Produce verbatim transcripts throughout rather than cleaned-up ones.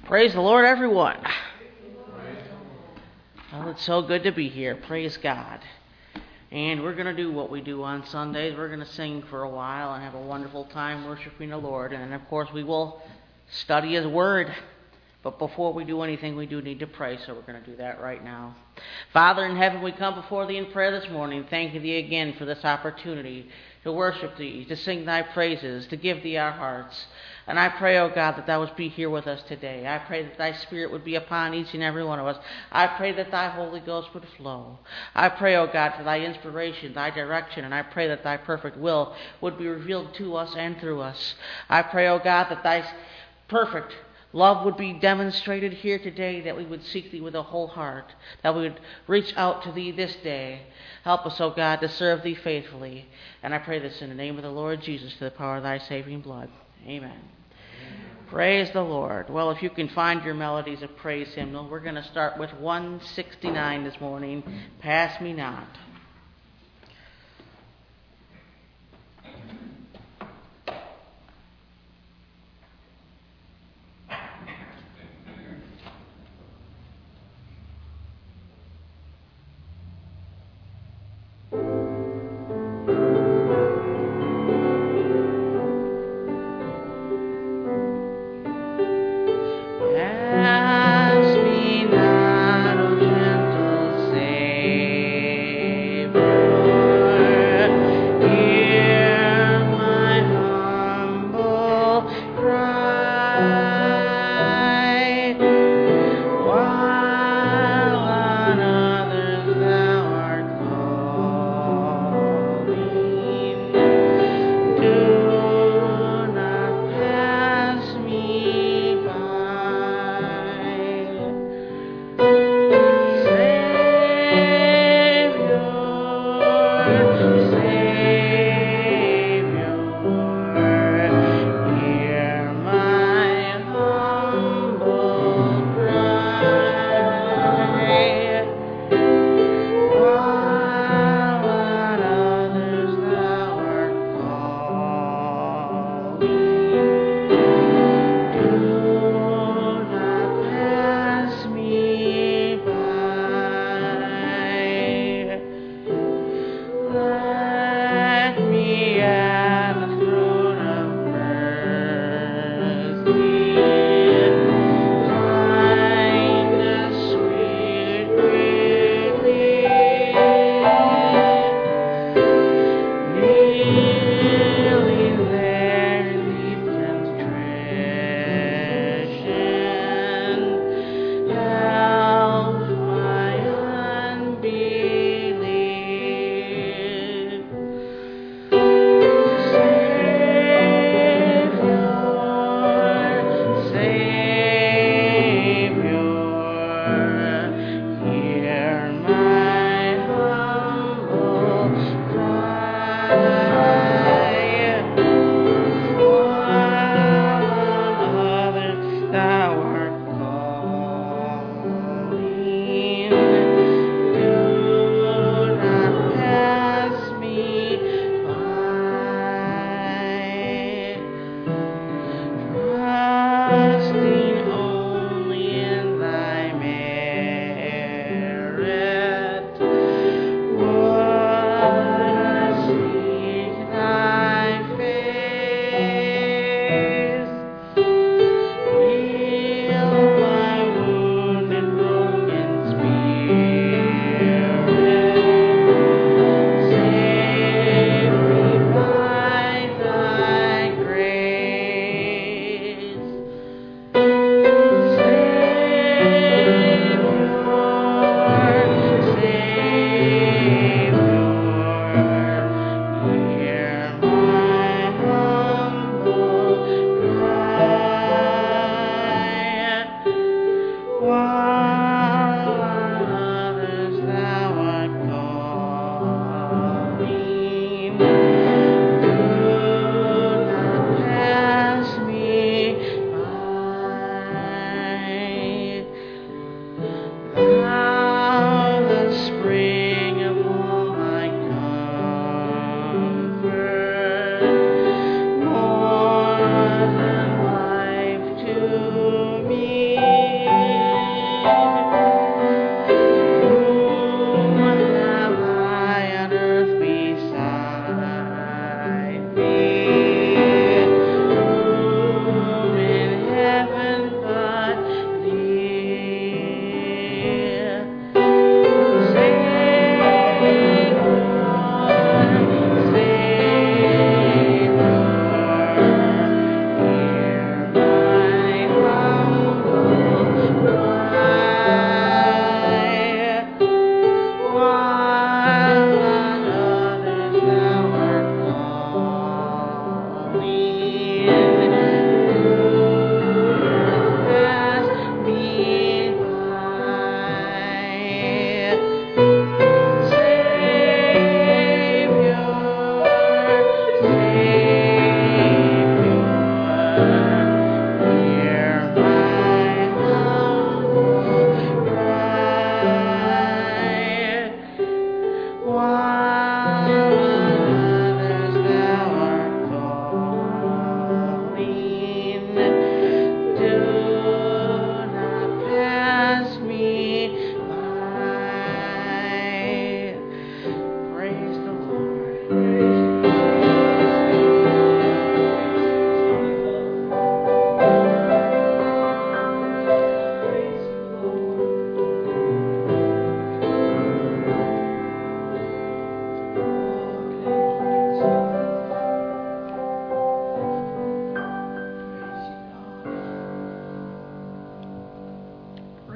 Praise the Lord, everyone. Well, it's so good to be here. Praise God. And we're going to do what we do on Sundays. We're going to sing for a while and have a wonderful time worshiping the Lord. And then, of course, we will study His Word. But before we do anything, we do need to pray, so we're going to do that right now. Father in heaven, we come before Thee in prayer this morning, thanking Thee again for this opportunity to worship Thee, to sing Thy praises, to give Thee our hearts. And I pray, O God, that Thou would be here with us today. I pray that Thy Spirit would be upon each and every one of us. I pray that Thy Holy Ghost would flow. I pray, O God, for Thy inspiration, Thy direction, and I pray that Thy perfect will would be revealed to us and through us. I pray, O God, that Thy perfect love would be demonstrated here today, that we would seek Thee with a whole heart, that we would reach out to Thee this day. Help us, O God, to serve Thee faithfully. And I pray this in the name of the Lord Jesus, to the power of Thy saving blood. Amen. Amen. Praise the Lord. Well, if you can find your melodies of praise hymnal, we're going to start with one sixty-nine this morning, Pass Me Not. Pass me not, O gentle Savior.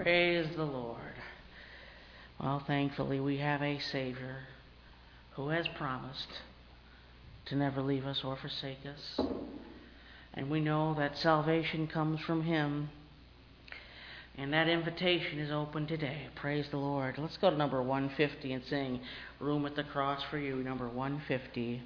Praise the Lord. Well, thankfully, we have a Savior who has promised to never leave us or forsake us. And we know that salvation comes from Him. And that invitation is open today. Praise the Lord. Let's go to number one fifty and sing Room at the Cross for You, number one fifty.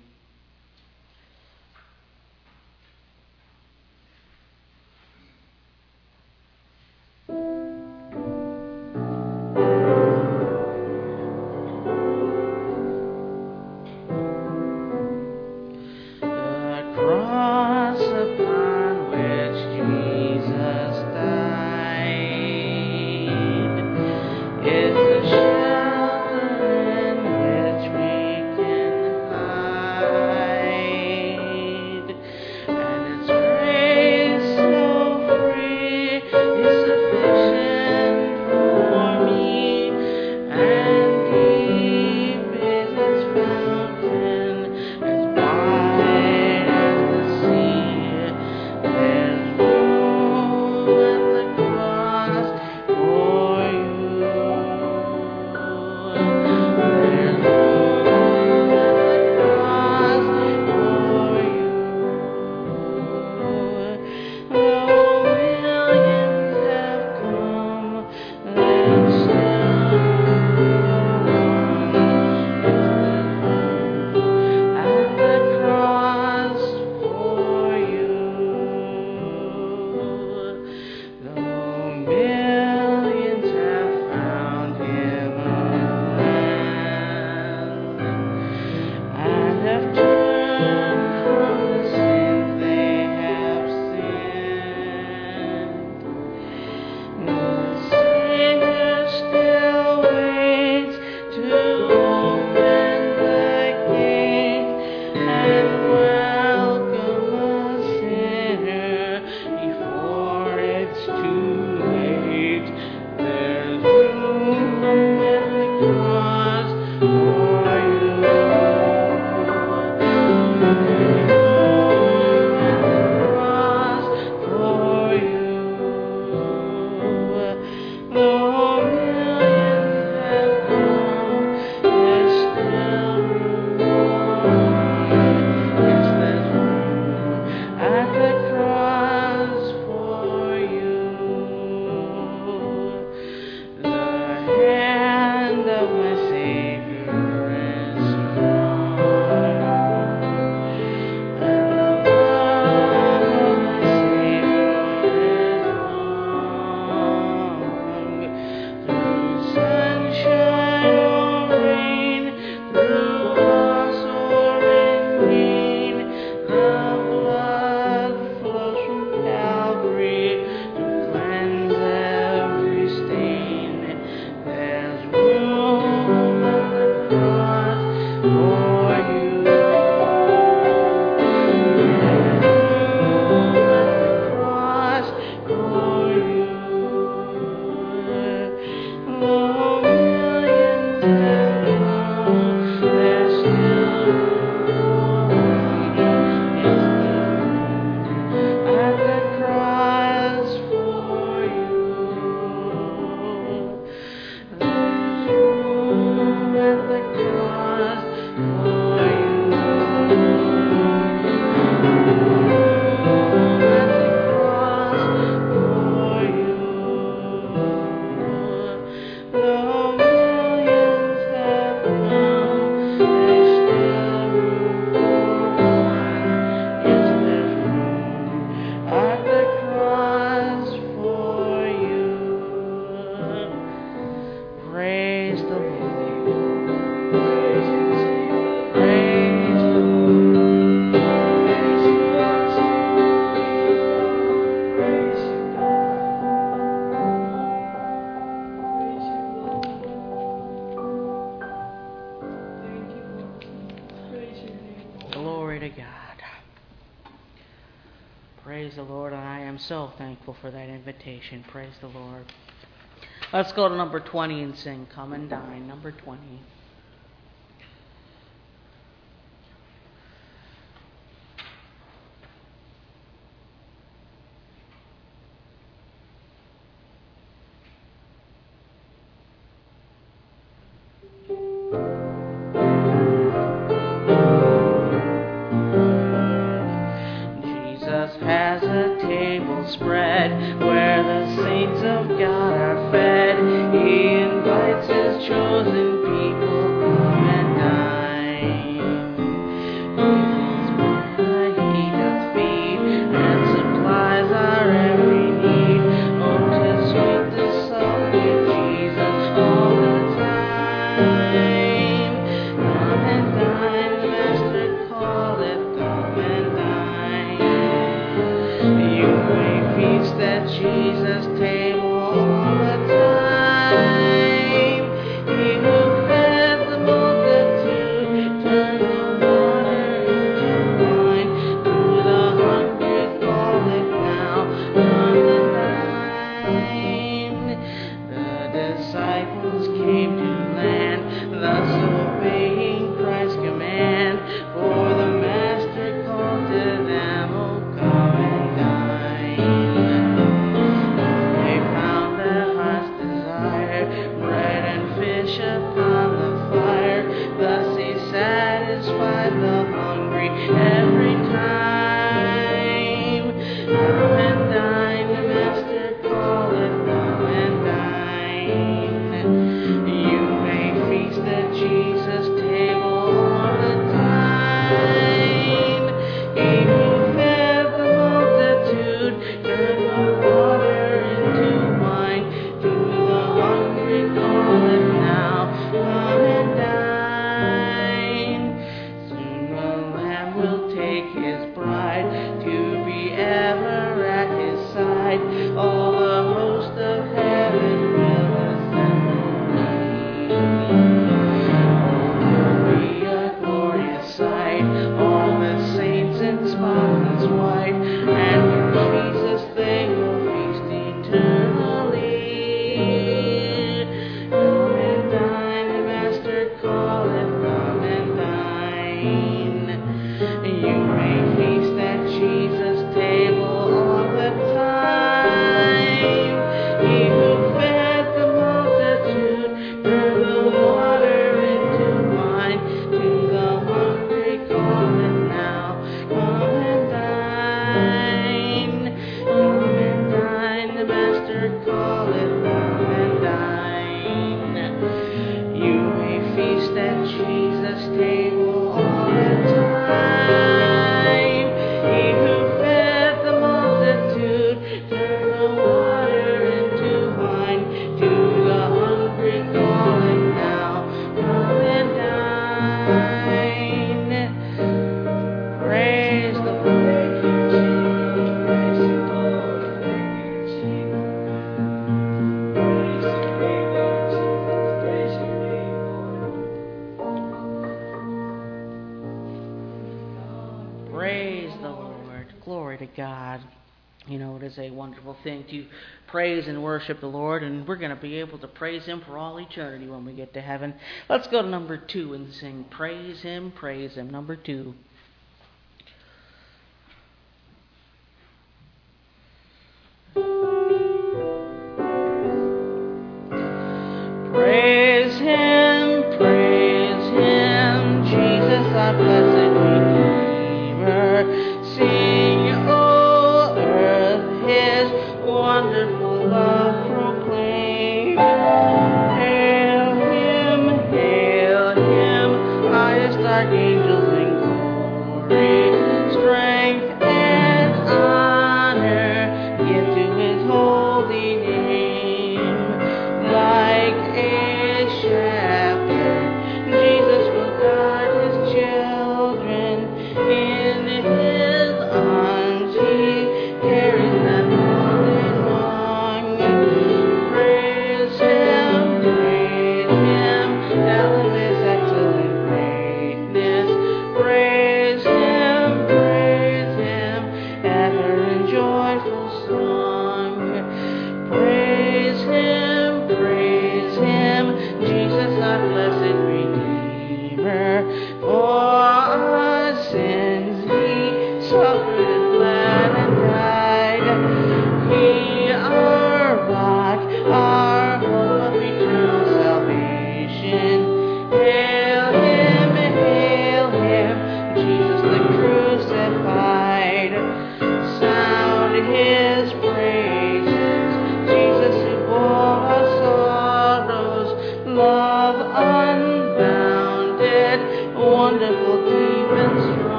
Praise the Lord, and I am so thankful for that invitation. Praise the Lord. Let's go to number twenty and sing Come and Dine, number twenty. will spread, where the saints of God are fed. He invites his chosen people, come and dine. With his manna he doth feed, and supplies our every need. Oh, 'tis sweet to sup with Jesus all the time. Come and dine, the Master calleth, come and dine. You may feast at Jesus' table all the time. He who fed the multitude turned the water into wine. To the hungry calleth now, come and dine. The disciples came to land, thus obeying Christ's command. For the Master called to them, oh, come and dine. They found their heart's desire, bread and fish upon the fire. Thus he satisfied the hungry every time. Come and dine, the Master calleth, come and dine. You may feast at Jesus' table all the time. He who fed the multitude turned the water into wine. To the hungry calleth now, come and dine. Soon the Lamb will take his bride to be ever at his side. All the host of heaven will assemble. Be a glorious sight, all the saints in spotless white, and with Jesus they will feast eternally. Come and dine, the Master calleth, come and dine. You may feast at Jesus' table all the time. He who fed the multitude turned the water into wine. To the hungry calleth now, come and dine. Come and dine, the Master calleth, come and dine. You may feast at Jesus' table all the time. He who fed the multitude turned the water into wine. To the hungry calleth now, come and dine. Praise the Lord. Praise the Lord. Glory to God. You know, it is a wonderful thing to praise and worship the Lord, and we're going to be able to praise Him for all eternity when we get to heaven. Let's go to number two and sing Praise Him, Praise Him. Number two. Praise Him, praise Him, Jesus our blessed Redeemer. Sing, O earth, His wonderful love proclaim. Hail Him, hail Him, highest archangels in glory. Strength and honor give to His holy name. Like a shepherd, Jesus will guard His children. In His arms He carries them all day long. Praise Him, praise Him, tell Him His excellent greatness.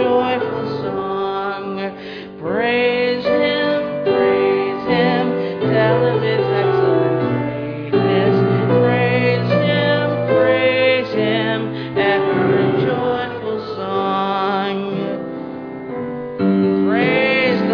joyful song. Praise Him, praise Him, tell Him His excellent greatness. Praise Him, praise Him, ever a joyful song. Praise the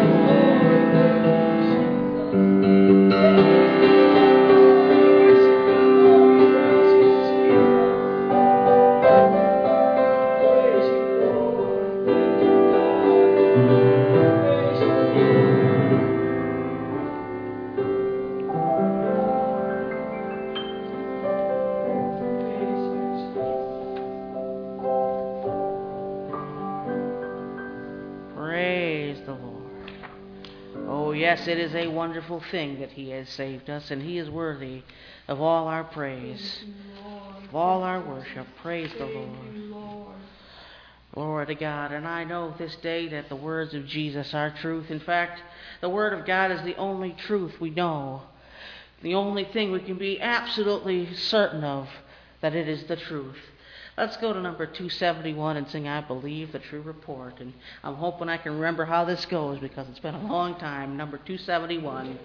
Praise the Lord. Oh, yes, it is a wonderful thing that He has saved us, and He is worthy of all our praise, of all our worship. Praise the Lord. Glory to God. And I know this day that the words of Jesus are truth. In fact, the Word of God is the only truth we know, the only thing we can be absolutely certain of, that it is the truth. Let's go to number two seventy-one and sing I Believe the True Report. And I'm hoping I can remember how this goes because it's been a long time. Number two seventy-one.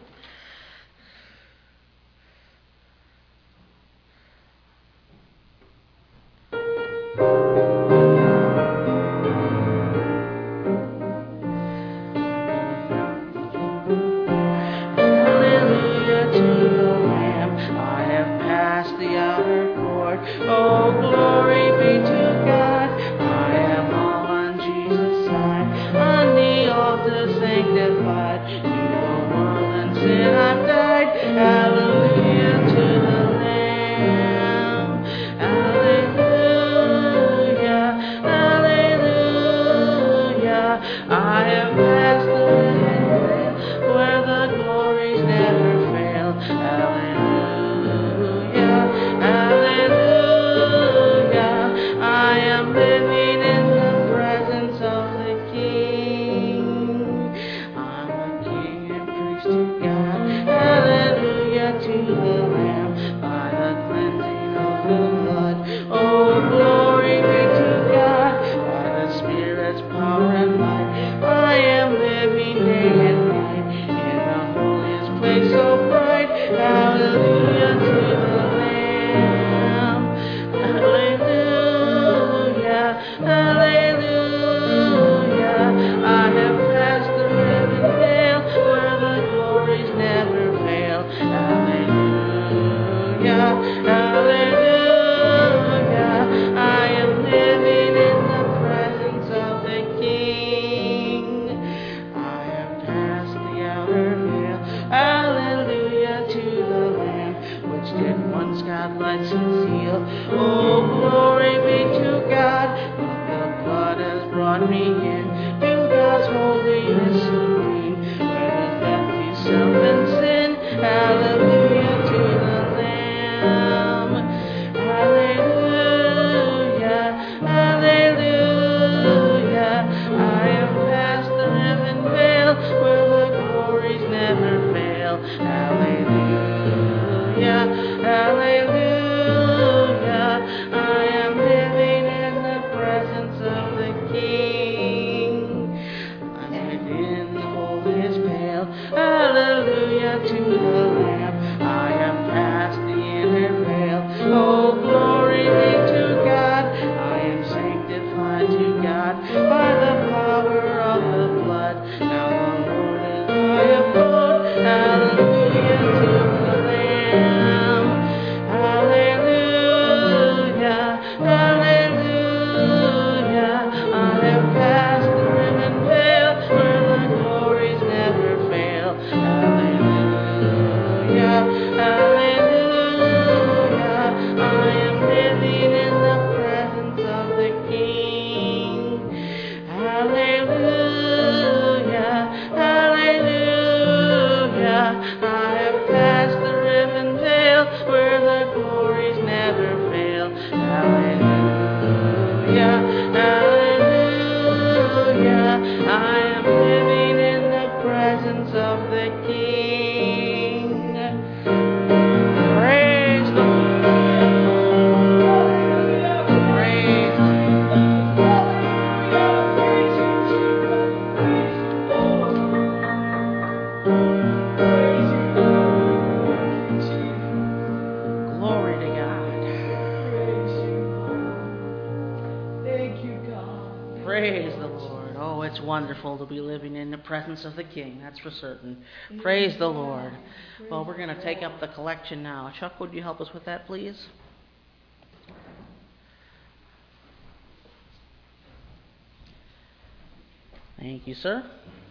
Hallelujah to the Lamb. I have passed the outer court. Oh, glory be to God. I am all on Jesus' side. On the altar sanctified. To the world and sin I've died. Hallelujah to the Lamb. Hallelujah. Hallelujah. I have passed the living veil where the glories never fail. Hallelujah. Hallelujah. I am living in the presence of the King. I'm a king and priest to God. Hallelujah to the Lamb by the cleansing of the blood. Oh, glory be to God by the Spirit's power and might. I am living day and night in the holiest place so bright. Hallelujah to the Lamb. Hallelujah. Hallelujah. I have passed the riven veil where the glories never fail. Hallelujah. Hallelujah. I am living in the presence of the King. I have passed the outer veil. Hallelujah to the Lamb, which did once God lights conceal. Oh, glory be to God, but the blood has brought me in to God's holiness supreme, where there's death to self and sin. Hallelujah to the Lamb. Hallelujah. Hallelujah. I have passed the riven veil where the glories never fail. Hallelujah. Hallelujah. I am living in the presence of the King. I'm within the holiest veil. Hallelujah to the Lamb. I have passed the inner veil. Oh, glory be to God. I am sanctified to God by the power of the blood. Now the Lord is my abode. Hallelujah to the Lamb. Hallelujah. Hallelujah. I have passed the riven veil where the glories never fail. Hallelujah. Hallelujah. I am living in the presence of the King. Hallelujah. Hallelujah. I have passed the riven veil where the glories never fail. Hallelujah. Hallelujah. I am living in the presence of the King. Praise the Lord. Praise the Lord. Oh, it's wonderful to be living in the presence of the King, that's for certain. Praise the Lord. Well, we're going to take up the collection now. Chuck, would you help us with that, please? Thank you, sir.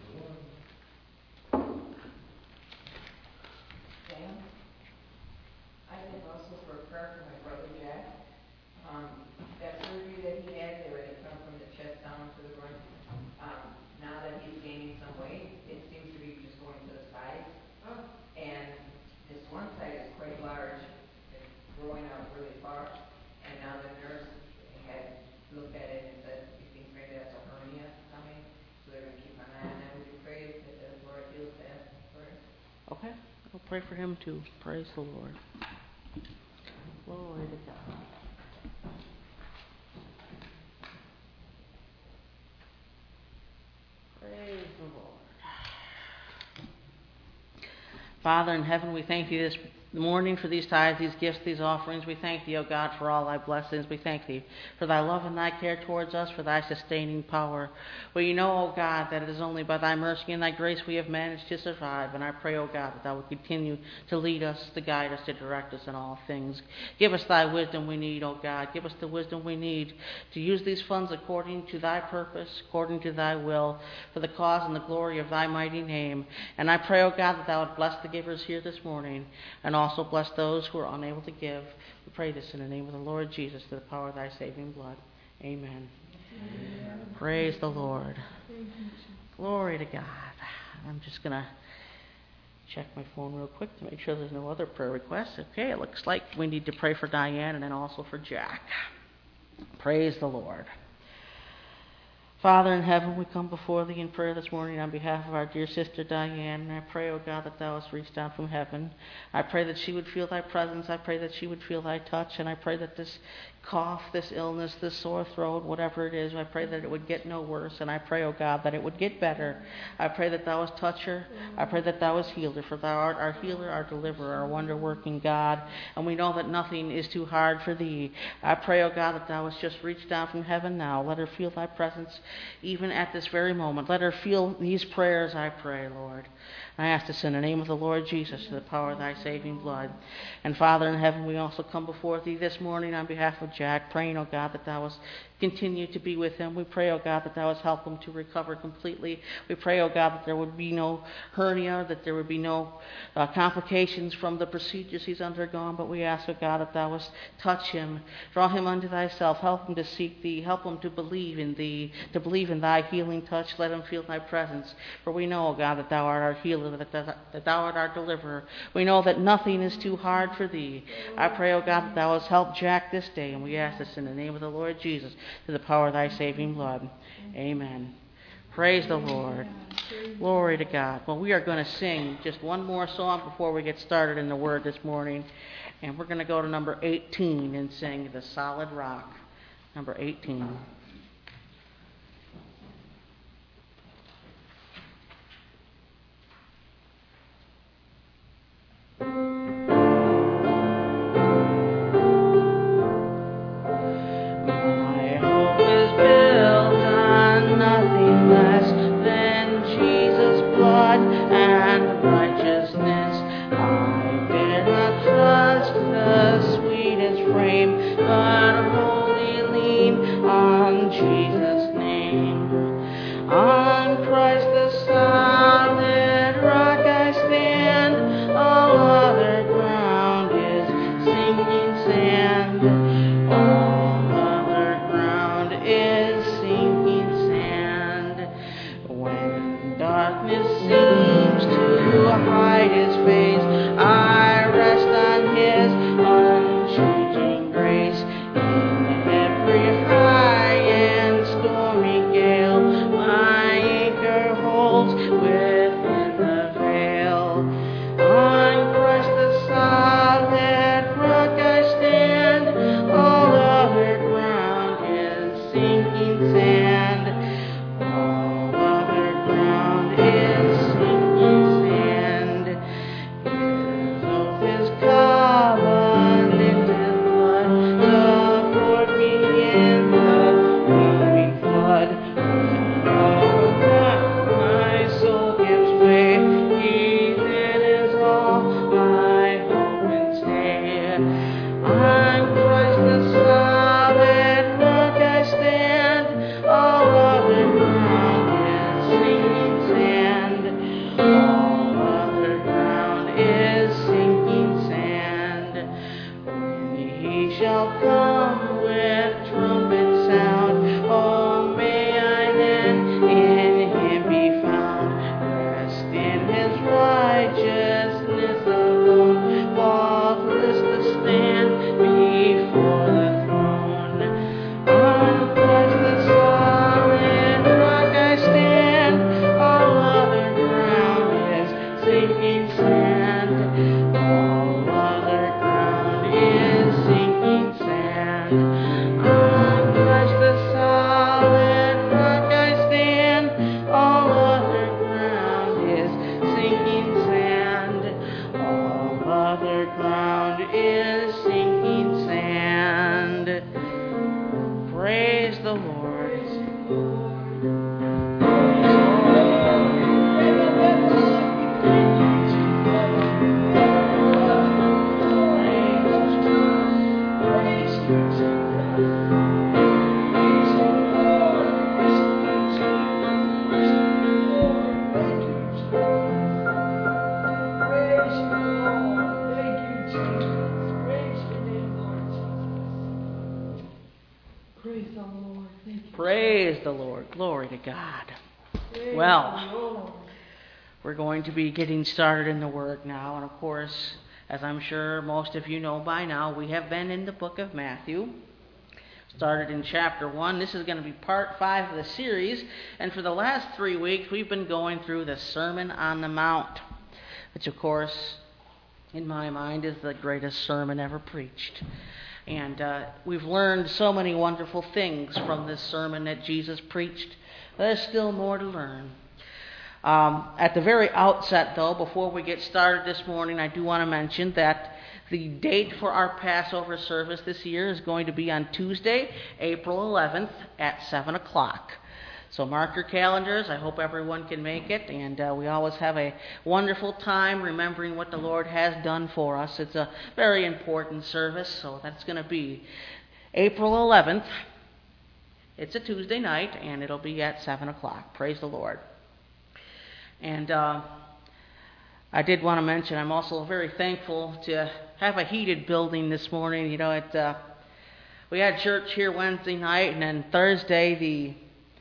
Okay, we'll pray for him too. Praise the Lord. Glory to God. Praise the Lord. Father in heaven, we thank you this morning for these tithes, these gifts, these offerings. We thank thee, O God, for all thy blessings. We thank thee for thy love and thy care towards us, for thy sustaining power. We know, O God, that it is only by thy mercy and thy grace we have managed to survive. And I pray, O God, that thou would continue to lead us, to guide us, to direct us in all things. Give us thy wisdom we need, O God. Give us the wisdom we need to use these funds according to thy purpose, according to thy will, for the cause and the glory of thy mighty name. And I pray, O God, that thou would bless the givers here this morning, and also bless those who are unable to give. We pray this in the name of the Lord Jesus, to the power of thy saving blood. Amen. Amen. Praise the Lord. Glory to God. I'm just going to check my phone real quick to make sure there's no other prayer requests. Okay, it looks like we need to pray for Diane and then also for Jack. Praise the Lord. Father in heaven, we come before thee in prayer this morning on behalf of our dear sister Diane. And I pray, O God, that thou hast reached down from heaven. I pray that she would feel thy presence. I pray that she would feel thy touch. And I pray that this cough, this illness, this sore throat, whatever it is, I pray that it would get no worse. And I pray, O God, that it would get better. I pray that thou hast touched her. I pray that thou hast healed her. For thou art our healer, our deliverer, our wonder-working God. And we know that nothing is too hard for thee. I pray, O God, that thou hast just reached down from heaven now. Let her feel thy presence even at this very moment. Let her feel these prayers, I pray, Lord. I ask this in the name of the Lord Jesus, to the power of thy saving blood. And Father in heaven, we also come before thee this morning on behalf of Jack, praying, O God, that thou hast continue to be with him. We pray, O God, that thou hast helped him to recover completely. We pray, O God, that there would be no hernia, that there would be no uh, complications from the procedures he's undergone. But we ask, O God, that thou hast touch him, draw him unto thyself, help him to seek thee, help him to believe in thee, to believe in thy healing touch. Let him feel thy presence. For we know, O God, that thou art our healer, that, that, that thou art our deliverer. We know that nothing is too hard for thee. I pray, O God, that thou hast helped Jack this day, and we ask this in the name of the Lord Jesus, to the power of thy saving blood. Amen. Praise the Lord. Glory to God. Well, we are going to sing just one more song before we get started in the Word this morning. And we're going to go to number eighteen and sing The Solid Rock. Number eighteen. Glory to God. Well, we're going to be getting started in the Word now. And of course, as I'm sure most of you know by now, we have been in the book of Matthew. Started in chapter one. This is going to be part five of the series. And for the last three weeks, we've been going through the Sermon on the Mount, which of course, in my mind, is the greatest sermon ever preached. And uh, we've learned so many wonderful things from this sermon that Jesus preached. There's still more to learn. Um, at the very outset, though, before we get started this morning, I do want to mention that the date for our Passover service this year is going to be on Tuesday, April eleventh at seven o'clock. So mark your calendars. I hope everyone can make it. And uh, we always have a wonderful time remembering what the Lord has done for us. It's a very important service, so that's going to be April eleventh. It's a Tuesday night, and it'll be at seven o'clock. Praise the Lord. And uh, I did want to mention, I'm also very thankful to have a heated building this morning. You know, it, uh, we had church here Wednesday night, and then Thursday the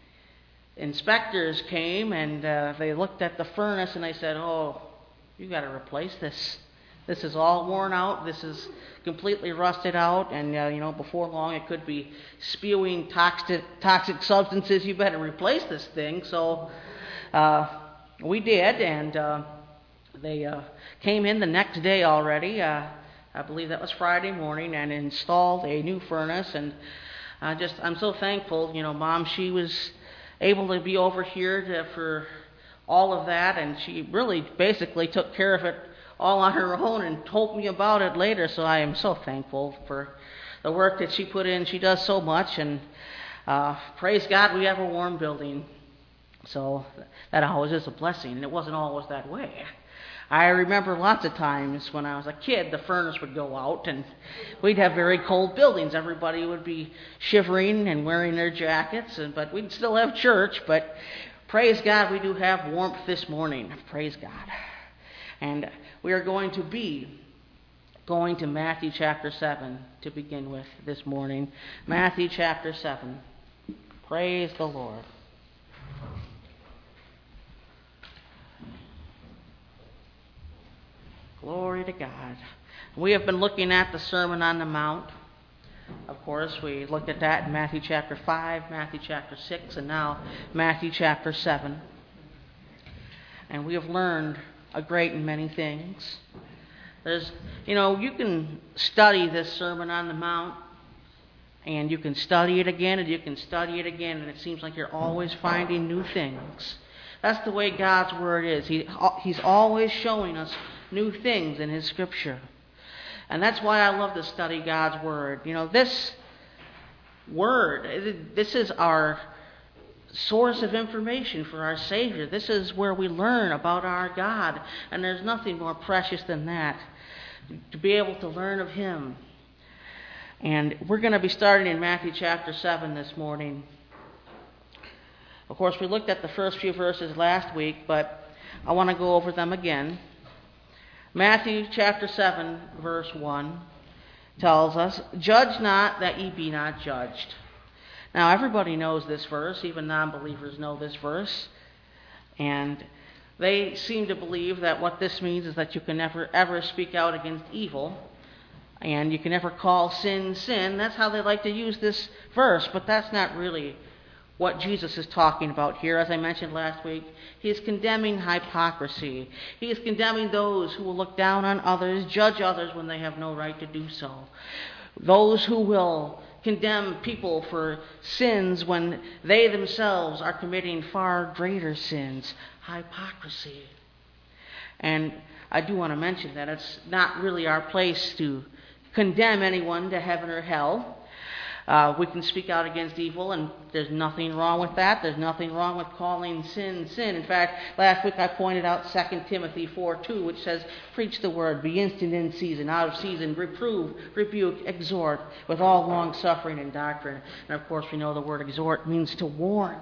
inspectors came, and uh, they looked at the furnace, and they said, oh, you got to replace this. This is all worn out. This is completely rusted out, and uh, you know, before long it could be spewing toxic toxic substances. You better replace this thing. So uh, we did, and uh, they uh, came in the next day already. Uh, I believe that was Friday morning, and installed a new furnace. And I just I'm so thankful. You know, Mom, she was able to be over here to, for all of that, and she really basically took care of it all on her own and told me about it later. So I am so thankful for the work that she put in. She does so much, and uh, praise God, we have a warm building. So that always is a blessing, and it wasn't always that way. I remember lots of times when I was a kid, the furnace would go out, and we'd have very cold buildings. Everybody would be shivering and wearing their jackets, and but we'd still have church. But praise God, we do have warmth this morning. Praise God. And we are going to be going to Matthew chapter seven to begin with this morning. Matthew chapter seven. Praise the Lord. Glory to God. We have been looking at the Sermon on the Mount. Of course, we looked at that in Matthew chapter five, Matthew chapter six, and now Matthew chapter seven. And we have learned a great and many things. There's, you know, you can study this Sermon on the Mount, and you can study it again, and you can study it again, and it seems like you're always finding new things. That's the way God's Word is. He, he's always showing us new things in His Scripture. And that's why I love to study God's Word. You know, this Word, this is our source of information for our Savior. This is where we learn about our God. And there's nothing more precious than that, to be able to learn of Him. And we're going to be starting in Matthew chapter seven this morning. Of course, we looked at the first few verses last week, but I want to go over them again. Matthew chapter seven, verse one, tells us, "Judge not that ye be not judged." Now, everybody knows this verse. Even non-believers know this verse. And they seem to believe that what this means is that you can never, ever speak out against evil. And you can never call sin, sin. That's how they like to use this verse. But that's not really what Jesus is talking about here. As I mentioned last week, He is condemning hypocrisy. He is condemning those who will look down on others, judge others when they have no right to do so. Those who will condemn people for sins when they themselves are committing far greater sins. Hypocrisy. And I do want to mention that it's not really our place to condemn anyone to heaven or hell. Uh, we can speak out against evil, and there's nothing wrong with that. There's nothing wrong with calling sin, sin. In fact, last week I pointed out Second Timothy four two, which says, "Preach the word, be instant in season, out of season, reprove, rebuke, exhort, with all long-suffering and doctrine." And of course, we know the word exhort means to warn.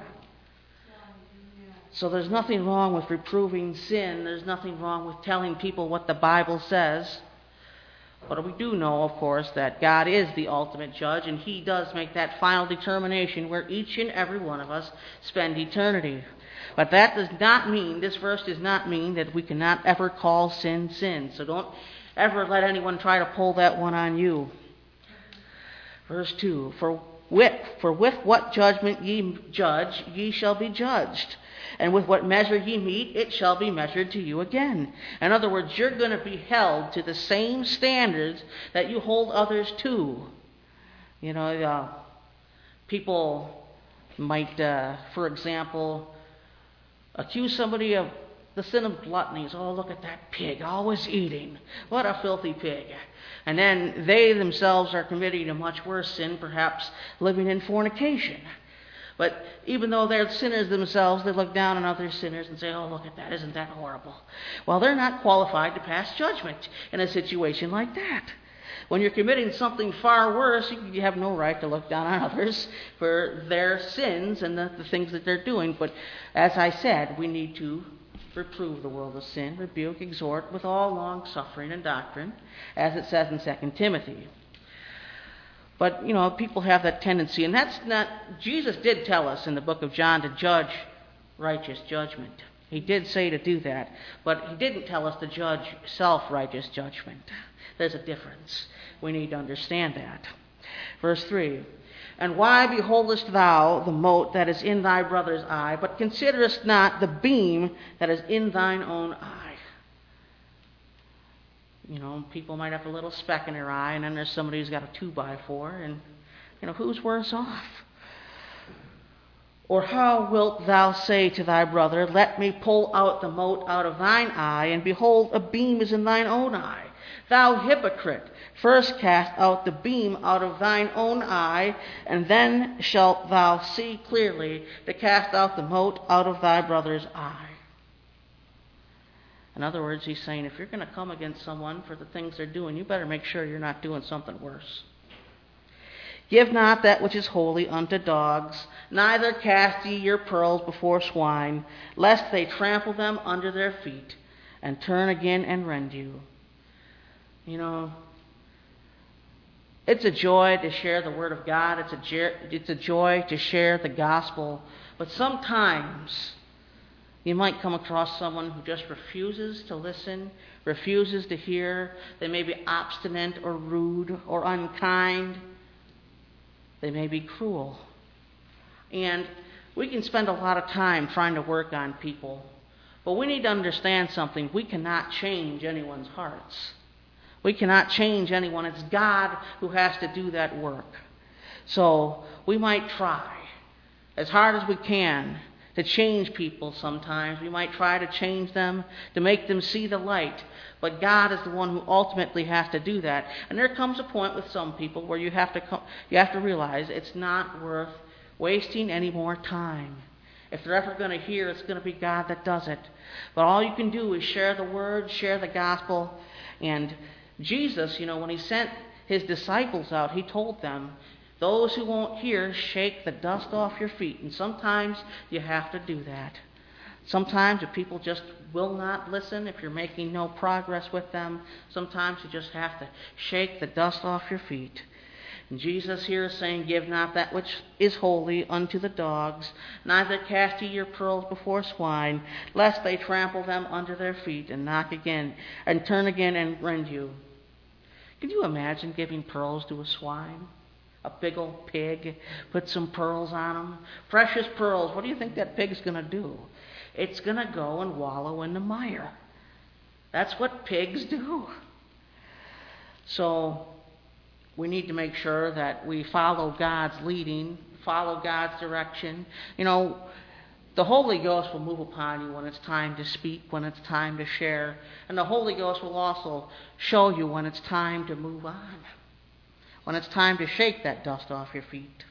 So there's nothing wrong with reproving sin. There's nothing wrong with telling people what the Bible says. But we do know, of course, that God is the ultimate judge, and He does make that final determination where each and every one of us spend eternity. But that does not mean, this verse does not mean that we cannot ever call sin sin. So don't ever let anyone try to pull that one on you. Verse two, for with, for with what judgment ye judge, ye shall be judged. And with what measure ye meet, it shall be measured to you again. In other words, you're going to be held to the same standards that you hold others to. You know, uh, people might, uh, for example, accuse somebody of the sin of gluttony. Oh, look at that pig, always eating. What a filthy pig. And then they themselves are committing a much worse sin, perhaps living in fornication. But even though they're sinners themselves, they look down on other sinners and say, oh, look at that, isn't that horrible? Well, they're not qualified to pass judgment in a situation like that. When you're committing something far worse, you have no right to look down on others for their sins and the, the things that they're doing. But as I said, we need to reprove the world of sin, rebuke, exhort with all long suffering and doctrine, as it says in Second Timothy. But, you know, people have that tendency, and that's not, Jesus did tell us in the book of John to judge righteous judgment. He did say to do that, but he didn't tell us to judge self-righteous judgment. There's a difference. We need to understand that. Verse three, and why beholdest thou the mote that is in thy brother's eye, but considerest not the beam that is in thine own eye? You know, people might have a little speck in their eye, and then there's somebody who's got a two by four, and, you know, who's worse off? Or how wilt thou say to thy brother, let me pull out the mote out of thine eye, and behold, a beam is in thine own eye? Thou hypocrite, first cast out the beam out of thine own eye, and then shalt thou see clearly to cast out the mote out of thy brother's eye. In other words, he's saying, if you're going to come against someone for the things they're doing, you better make sure you're not doing something worse. Give not that which is holy unto dogs, neither cast ye your pearls before swine, lest they trample them under their feet, and turn again and rend you. You know, it's a joy to share the Word of God. It's a, jo- it's a joy to share the gospel. But sometimes you might come across someone who just refuses to listen, refuses to hear. They may be obstinate or rude or unkind. They may be cruel. And we can spend a lot of time trying to work on people. But we need to understand something. We cannot change anyone's hearts. We cannot change anyone. It's God who has to do that work. So we might try as hard as we can to change people sometimes. We might try to change them, to make them see the light. But God is the one who ultimately has to do that. And there comes a point with some people where you have to come, you have to realize it's not worth wasting any more time. If they're ever going to hear, it's going to be God that does it. But all you can do is share the word, share the gospel. And Jesus, you know, when he sent his disciples out, he told them, those who won't hear, shake the dust off your feet. And sometimes you have to do that. Sometimes if people just will not listen, if you're making no progress with them, sometimes you just have to shake the dust off your feet. And Jesus here is saying, give not that which is holy unto the dogs, neither cast ye your pearls before swine, lest they trample them under their feet, and knock again, and turn again and rend you. Can you imagine giving pearls to a swine? A big old pig, put some pearls on them. Precious pearls. What do you think that pig's going to do? It's going to go and wallow in the mire. That's what pigs do. So we need to make sure that we follow God's leading, follow God's direction. You know, the Holy Ghost will move upon you when it's time to speak, when it's time to share. And the Holy Ghost will also show you when it's time to move on, when it's time to shake that dust off your feet.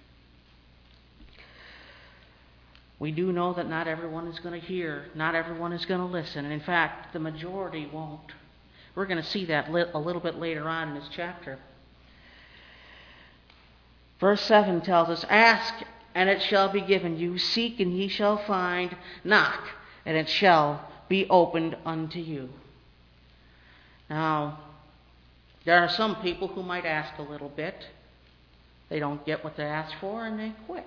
We do know that not everyone is going to hear, not everyone is going to listen, and in fact, the majority won't. We're going to see that a little bit later on in this chapter. Verse seven tells us, ask, and it shall be given you. Seek, and ye shall find. Knock, and it shall be opened unto you. Now, There are some people who might ask a little bit. They don't get what they ask for and they quit.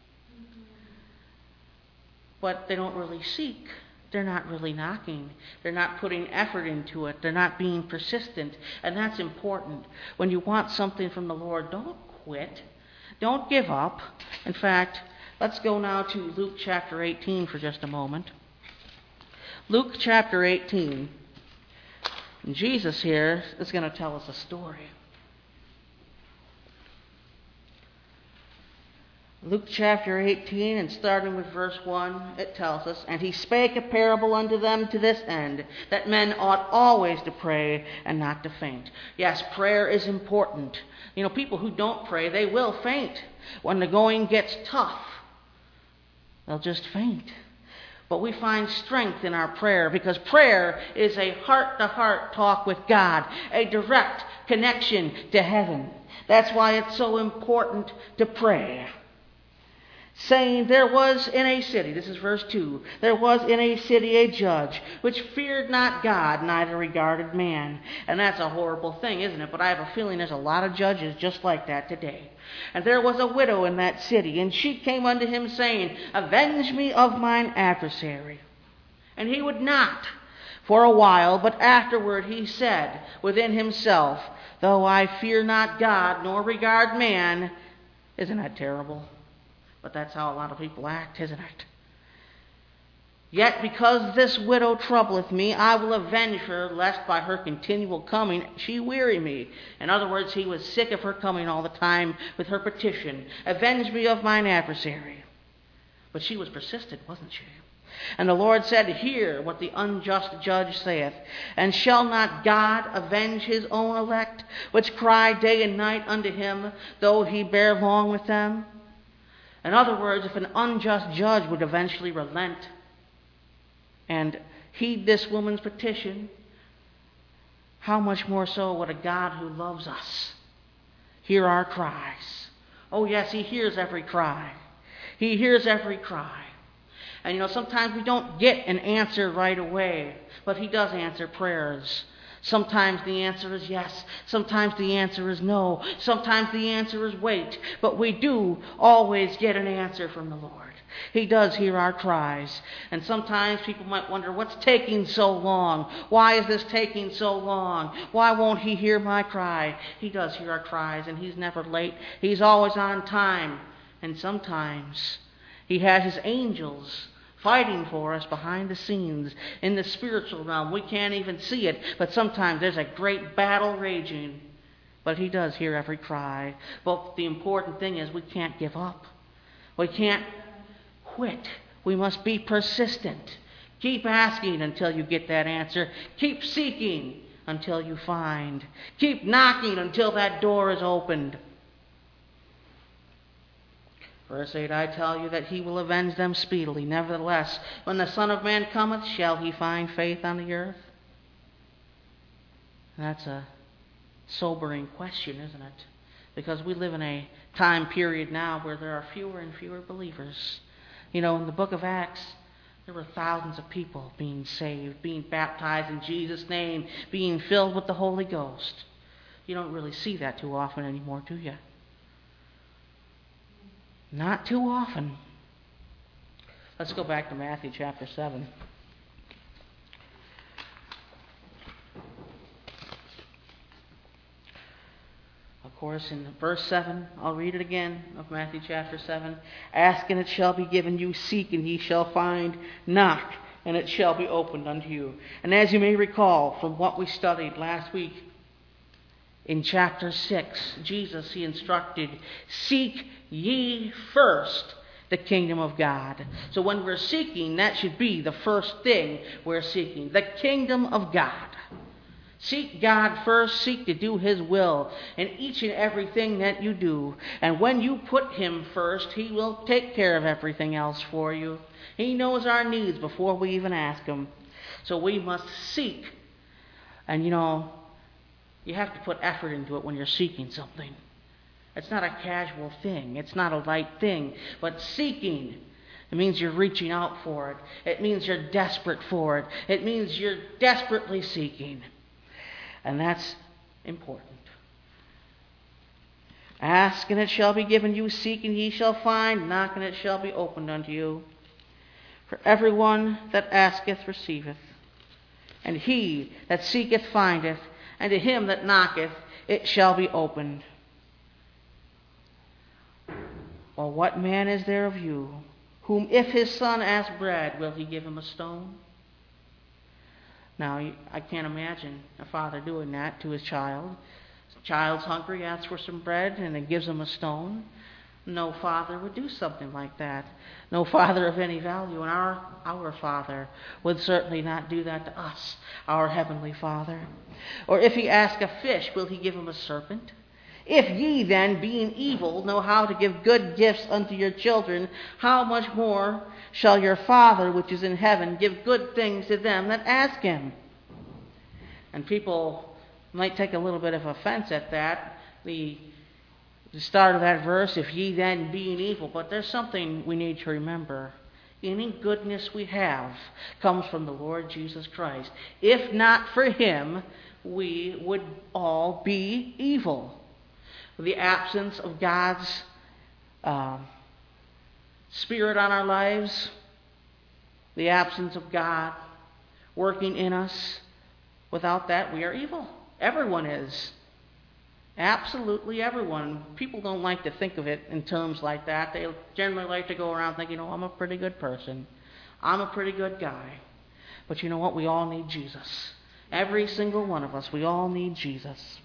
But they don't really seek. They're not really knocking. They're not putting effort into it. They're not being persistent. And that's important. When you want something from the Lord, don't quit. Don't give up. In fact, let's go now to Luke chapter eighteen for just a moment. Luke chapter eighteen. And Jesus here is going to tell us a story. Luke chapter eighteen, and starting with verse one, it tells us, "And he spake a parable unto them to this end, that men ought always to pray and not to faint." Yes, prayer is important. You know, people who don't pray, they will faint. When the going gets tough, they'll just faint. But we find strength in our prayer, because prayer is a heart-to-heart talk with God, a direct connection to heaven. That's why it's so important to pray. Saying, there was in a city, this is verse two, there was in a city a judge, which feared not God, neither regarded man. And that's a horrible thing, isn't it? But I have a feeling there's a lot of judges just like that today. And there was a widow in that city, and she came unto him, saying, Avenge me of mine adversary. And he would not for a while, but afterward he said within himself, Though I fear not God, nor regard man. Isn't that terrible? But that's how a lot of people act, isn't it? Yet because this widow troubleth me, I will avenge her, lest by her continual coming she weary me. In other words, he was sick of her coming all the time with her petition. Avenge me of mine adversary. But she was persistent, wasn't she? And the Lord said, Hear what the unjust judge saith. And shall not God avenge his own elect, which cry day and night unto him, though he bear long with them? In other words, if an unjust judge would eventually relent and heed this woman's petition, how much more so would a God who loves us hear our cries? Oh yes, he hears every cry. He hears every cry. And you know, sometimes we don't get an answer right away, but he does answer prayers. Sometimes the answer is yes. Sometimes the answer is no. Sometimes the answer is wait. But we do always get an answer from the Lord. He does hear our cries. And sometimes people might wonder, what's taking so long? Why is this taking so long? Why won't he hear my cry? He does hear our cries, and he's never late. He's always on time. And sometimes he has his angels fighting for us behind the scenes in the spiritual realm. We can't even see it, but sometimes there's a great battle raging. But he does hear every cry. But the important thing is we can't give up. We can't quit. We must be persistent. Keep asking until you get that answer. Keep seeking until you find. Keep knocking until that door is opened. Verse eight, I tell you that he will avenge them speedily. Nevertheless, when the Son of Man cometh, shall he find faith on the earth? That's a sobering question, isn't it? Because we live in a time period now where there are fewer and fewer believers. You know, in the book of Acts, there were thousands of people being saved, being baptized in Jesus' name, being filled with the Holy Ghost. You don't really see that too often anymore, do you? Not too often. Let's go back to Matthew chapter seven. Of course, in verse seven, I'll read it again of Matthew chapter seven. Ask and it shall be given you. Seek and ye shall find. Knock and it shall be opened unto you. And as you may recall from what we studied last week, in chapter six, Jesus, he instructed, Seek ye first the kingdom of God. So when we're seeking, that should be the first thing we're seeking. The kingdom of God. Seek God first. Seek to do his will in each and everything that you do. And when you put him first, he will take care of everything else for you. He knows our needs before we even ask him. So we must seek. And you know, you have to put effort into it when you're seeking something. It's not a casual thing. It's not a light thing. But seeking, it means you're reaching out for it. It means you're desperate for it. It means you're desperately seeking. And that's important. Ask, and it shall be given you. Seek, and ye shall find. Knock, and it shall be opened unto you. For everyone that asketh receiveth, and he that seeketh findeth, and to him that knocketh it shall be opened. Or what man is there of you, whom if his son ask bread, will he give him a stone? Now, I can't imagine a father doing that to his child. The child's hungry, asks for some bread, and then gives him a stone. No father would do something like that. No father of any value. And our, our Father would certainly not do that to us, our Heavenly Father. Or if he ask a fish, will he give him a serpent? If ye then, being evil, know how to give good gifts unto your children, how much more shall your Father which is in heaven give good things to them that ask him? And people might take a little bit of offense at that, the, the start of that verse, if ye then being evil. But there's something we need to remember. Any goodness we have comes from the Lord Jesus Christ. If not for him, we would all be evil. The absence of God's uh, Spirit on our lives, the absence of God working in us, without that we are evil. Everyone is. Absolutely everyone. People don't like to think of it in terms like that. They generally like to go around thinking, oh, I'm a pretty good person. I'm a pretty good guy. But you know what? We all need Jesus. Every single one of us. We all need Jesus.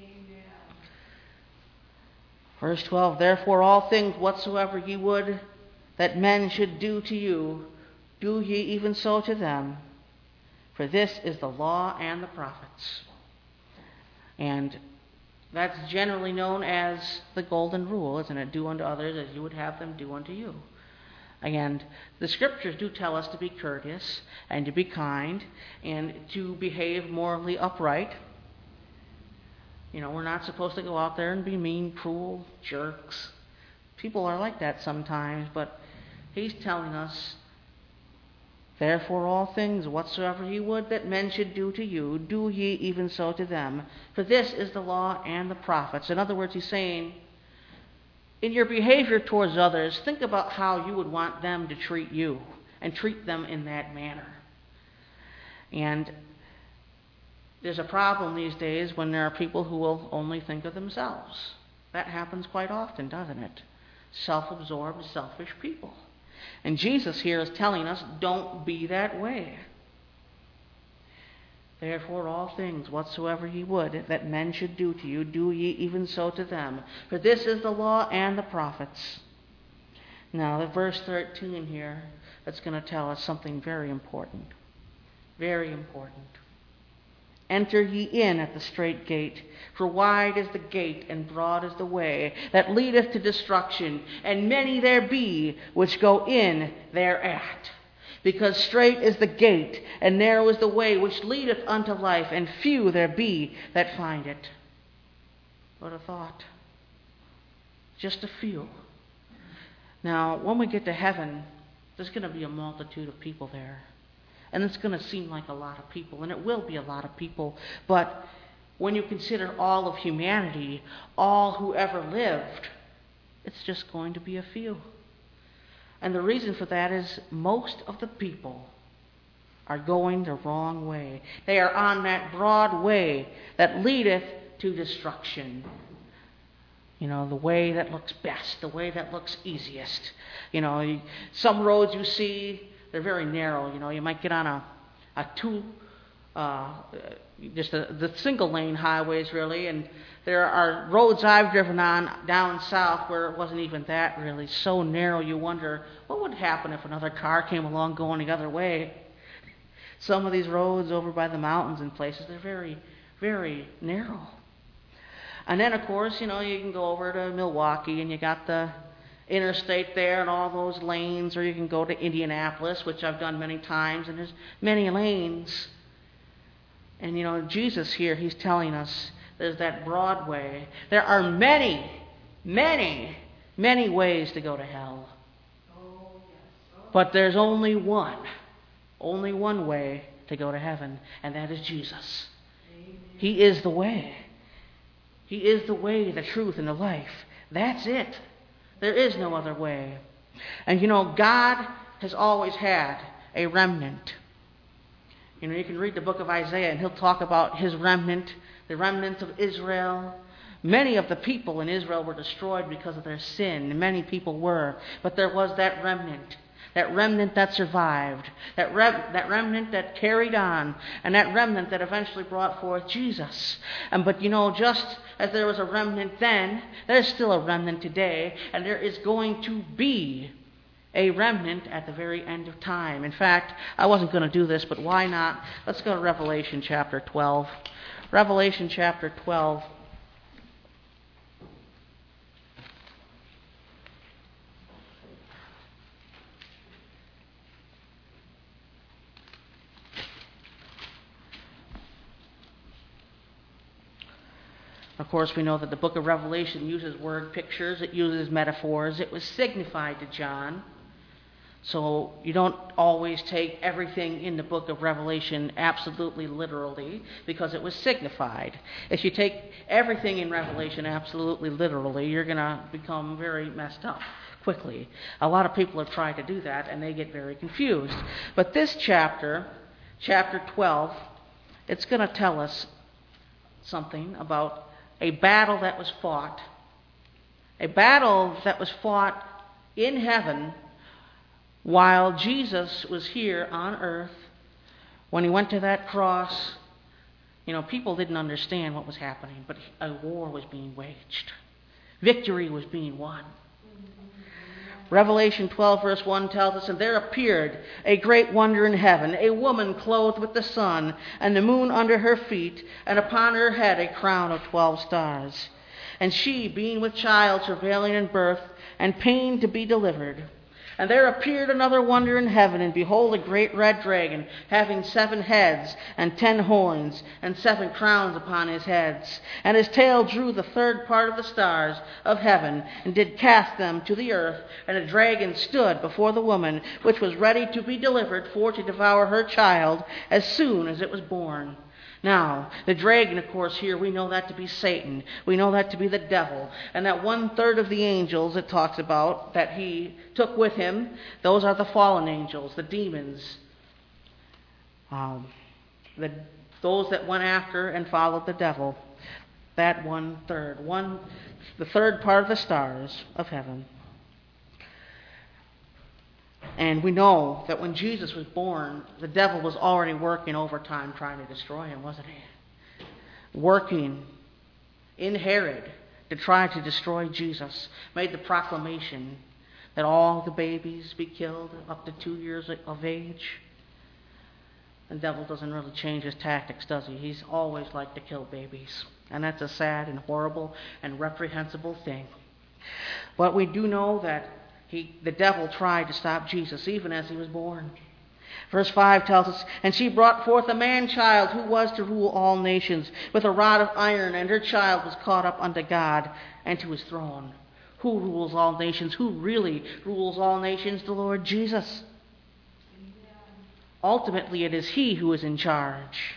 Verse twelve, therefore all things whatsoever ye would that men should do to you, do ye even so to them. For this is the law and the prophets. And that's generally known as the golden rule, isn't it? Do unto others as you would have them do unto you. And the scriptures do tell us to be courteous and to be kind and to behave morally upright. You know, we're not supposed to go out there and be mean, cruel jerks. People are like that sometimes, but he's telling us, therefore all things whatsoever ye would that men should do to you, do ye even so to them. For this is the law and the prophets. In other words, he's saying, in your behavior towards others, think about how you would want them to treat you, and treat them in that manner. And there's a problem these days when there are people who will only think of themselves. That happens quite often, doesn't it? Self-absorbed, selfish people. And Jesus here is telling us, don't be that way. Therefore all things whatsoever ye would that men should do to you, do ye even so to them. For this is the law and the prophets. Now, the verse thirteen here, that's going to tell us something very important. Very important. Enter ye in at the strait gate, for wide is the gate, and broad is the way that leadeth to destruction, and many there be which go in thereat. Because strait is the gate, and narrow is the way which leadeth unto life, and few there be that find it. What a thought. Just a few. Now, when we get to heaven, there's going to be a multitude of people there. And it's going to seem like a lot of people, and it will be a lot of people. But when you consider all of humanity, all who ever lived, it's just going to be a few. And the reason for that is most of the people are going the wrong way. They are on that broad way that leadeth to destruction. You know, the way that looks best, the way that looks easiest. You know, some roads you see, they're very narrow. You know, you might get on a, a two, uh, just a, the single lane highways really, and there are roads I've driven on down south where it wasn't even that really, so narrow you wonder what would happen if another car came along going the other way. Some of these roads over by the mountains and places, they're very, very narrow. And then of course, you know, you can go over to Milwaukee and you got the interstate there and all those lanes, or you can go to Indianapolis, which I've done many times, and there's many lanes. And you know, Jesus here, he's telling us there's that broad way. There are many, many, many ways to go to hell. But there's only one, only one way to go to heaven, and that is Jesus. He is the way. He is the way, the truth, and the life. That's it. There is no other way. And you know, God has always had a remnant. You know, you can read the book of Isaiah and he'll talk about his remnant, the remnant of Israel. Many of the people in Israel were destroyed because of their sin. Many people were. But there was that remnant. That remnant that survived. That, rem- that remnant that carried on. And that remnant that eventually brought forth Jesus. And but you know, just as there was a remnant then, there's still a remnant today. And there is going to be a remnant at the very end of time. In fact, I wasn't going to do this, but why not? Let's go to Revelation chapter twelve. Revelation chapter twelve. Of course, we know that the book of Revelation uses word pictures. It uses metaphors. It was signified to John. So you don't always take everything in the book of Revelation absolutely literally because it was signified. If you take everything in Revelation absolutely literally, you're going to become very messed up quickly. A lot of people have tried to do that and they get very confused. But this chapter, chapter twelve, it's going to tell us something about a battle that was fought. A battle that was fought in heaven while Jesus was here on earth. When he went to that cross, you know, people didn't understand what was happening, but a war was being waged. Victory was being won. Revelation twelve verse one tells us, "And there appeared a great wonder in heaven, a woman clothed with the sun, and the moon under her feet, and upon her head a crown of twelve stars. And she, being with child, travailing in birth, and pain to be delivered. And there appeared another wonder in heaven, and behold, a great red dragon, having seven heads and ten horns, and seven crowns upon his heads. And his tail drew the third part of the stars of heaven, and did cast them to the earth. And the dragon stood before the woman, which was ready to be delivered, for to devour her child as soon as it was born." Now, the dragon, of course, here we know that to be Satan. We know that to be the devil. And that one-third of the angels it talks about that he took with him, those are the fallen angels, the demons. Um, the, those that went after and followed the devil. That one-third. One, the third part of the stars of heaven. And we know that when Jesus was born, the devil was already working overtime trying to destroy him, wasn't he? Working in Herod to try to destroy Jesus. Made the proclamation that all the babies be killed up to two years of age. The devil doesn't really change his tactics, does he? He's always liked to kill babies. And that's a sad and horrible and reprehensible thing. But we do know that He, the devil tried to stop Jesus even as he was born. Verse five tells us, "And she brought forth a man-child who was to rule all nations with a rod of iron, and her child was caught up unto God and to his throne." Who rules all nations? Who really rules all nations? The Lord Jesus. Amen. Ultimately, it is he who is in charge.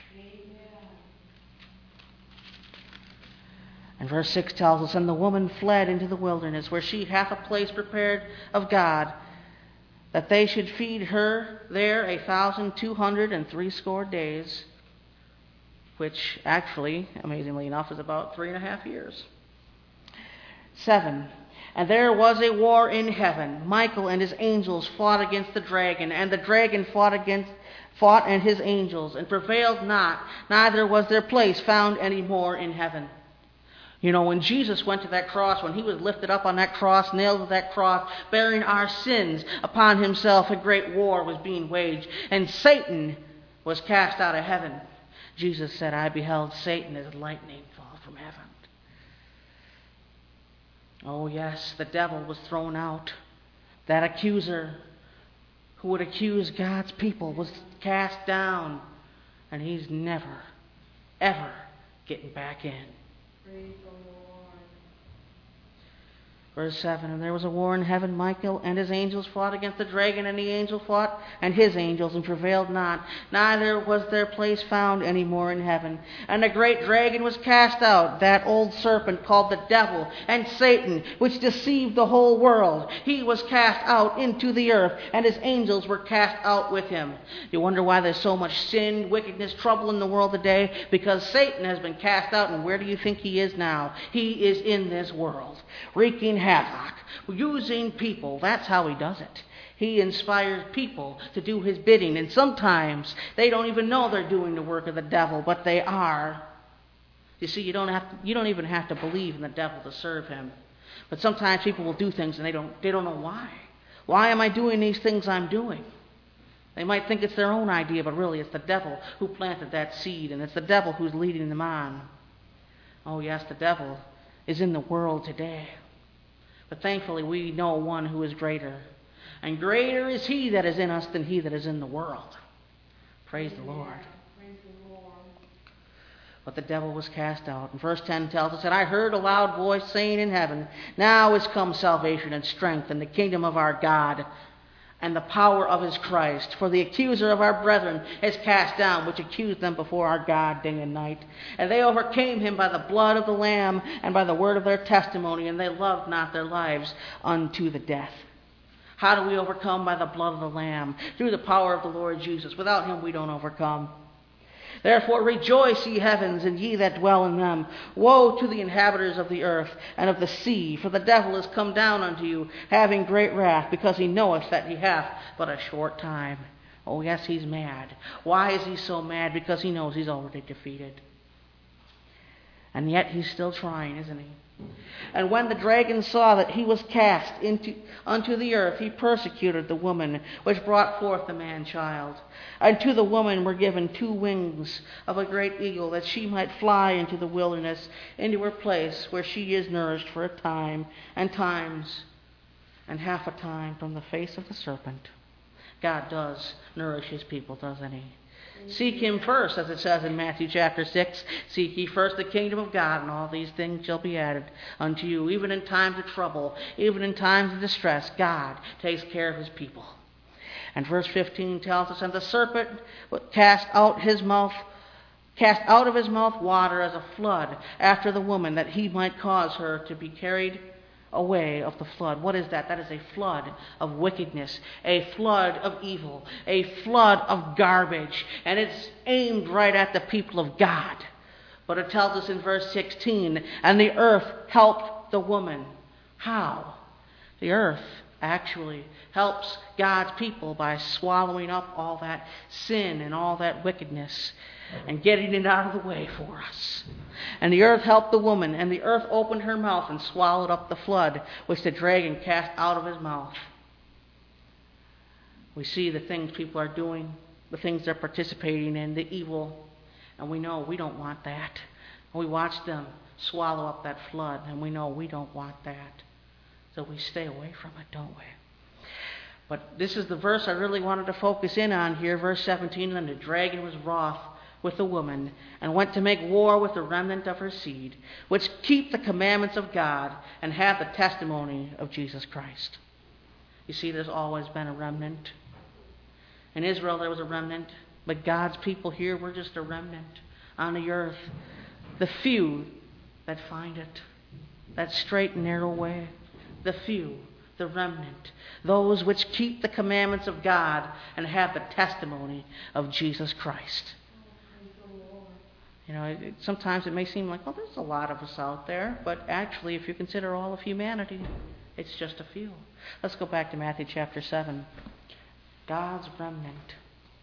And verse six tells us, "And the woman fled into the wilderness, where she hath a place prepared of God, that they should feed her there a thousand two hundred and threescore days," which actually, amazingly enough, is about three and a half years. Seven, "And there was a war in heaven. Michael and his angels fought against the dragon, and the dragon fought against fought and his angels, and prevailed not, neither was their place found any more in heaven." You know, when Jesus went to that cross, when he was lifted up on that cross, nailed to that cross, bearing our sins upon himself, a great war was being waged. And Satan was cast out of heaven. Jesus said, "I beheld Satan as lightning fall from heaven." Oh yes, the devil was thrown out. That accuser who would accuse God's people was cast down. And he's never, ever getting back in. Verse seven, and there was a war in heaven. Michael and his angels fought against the dragon, and the angel fought and his angels, and prevailed not. Neither was their place found any more in heaven. And the great dragon was cast out, that old serpent called the devil and Satan, which deceived the whole world. He was cast out into the earth, and his angels were cast out with him. You wonder why there's so much sin, wickedness, trouble in the world today? Because Satan has been cast out, and where do you think he is now? He is in this world, wreaking havoc, using people. That's how he does it. He inspires people to do his bidding, and sometimes they don't even know they're doing the work of the devil, but they are. You see, you don't have to, you don't even have to believe in the devil to serve him. But sometimes people will do things and they don't they don't know why. Why am I doing these things I'm doing? They might think it's their own idea, but really it's the devil who planted that seed, and it's the devil who's leading them on. Oh yes, the devil is in the world today. But thankfully we know one who is greater. And greater is he that is in us than he that is in the world. Praise the Lord. Praise the Lord. But the devil was cast out. And verse ten tells us, and I heard a loud voice saying in heaven, now is come salvation and strength and the kingdom of our God and the power of his Christ. For the accuser of our brethren is cast down, which accused them before our God day and night. And they overcame him by the blood of the Lamb and by the word of their testimony, and they loved not their lives unto the death. How do we overcome? By the blood of the Lamb, through the power of the Lord Jesus. Without him we don't overcome. Therefore rejoice, ye heavens, and ye that dwell in them. Woe to the inhabitants of the earth and of the sea, for the devil is come down unto you, having great wrath, because he knoweth that he hath but a short time. Oh yes, he's mad. Why is he so mad? Because he knows he's already defeated. And yet he's still trying, isn't he? And when the dragon saw that he was cast into unto the earth, he persecuted the woman which brought forth the man-child. And to the woman were given two wings of a great eagle, that she might fly into the wilderness, into her place where she is nourished for a time, and times, and half a time from the face of the serpent. God does nourish his people, doesn't he? Seek him first, as it says in Matthew chapter six. Seek ye first the kingdom of God, and all these things shall be added unto you. Even in times of trouble, even in times of distress, God takes care of his people. And verse fifteen tells us, and the serpent cast out his mouth, cast out of his mouth water as a flood after the woman, that he might cause her to be carried away of the flood. What is that? That is a flood of wickedness, a flood of evil, a flood of garbage, and it's aimed right at the people of God. But it tells us in verse sixteen, and the earth helped the woman. How? The earth actually helps God's people by swallowing up all that sin and all that wickedness and getting it out of the way for us. And the earth helped the woman, and the earth opened her mouth and swallowed up the flood which the dragon cast out of his mouth. We see the things people are doing, the things they're participating in, the evil, and we know we don't want that. And we watch them swallow up that flood, and we know we don't want that. So we stay away from it, don't we? But this is the verse I really wanted to focus in on here, verse seventeen, and the dragon was wroth with the woman, and went to make war with the remnant of her seed, which keep the commandments of God, and have the testimony of Jesus Christ. You see, there's always been a remnant. In Israel there was a remnant, but God's people here were just a remnant on the earth. The few that find it, that straight and narrow way. The few, the remnant, those which keep the commandments of God and have the testimony of Jesus Christ. You know, it, sometimes it may seem like, well, there's a lot of us out there, but actually, if you consider all of humanity, it's just a few. Let's go back to Matthew chapter seven. God's remnant.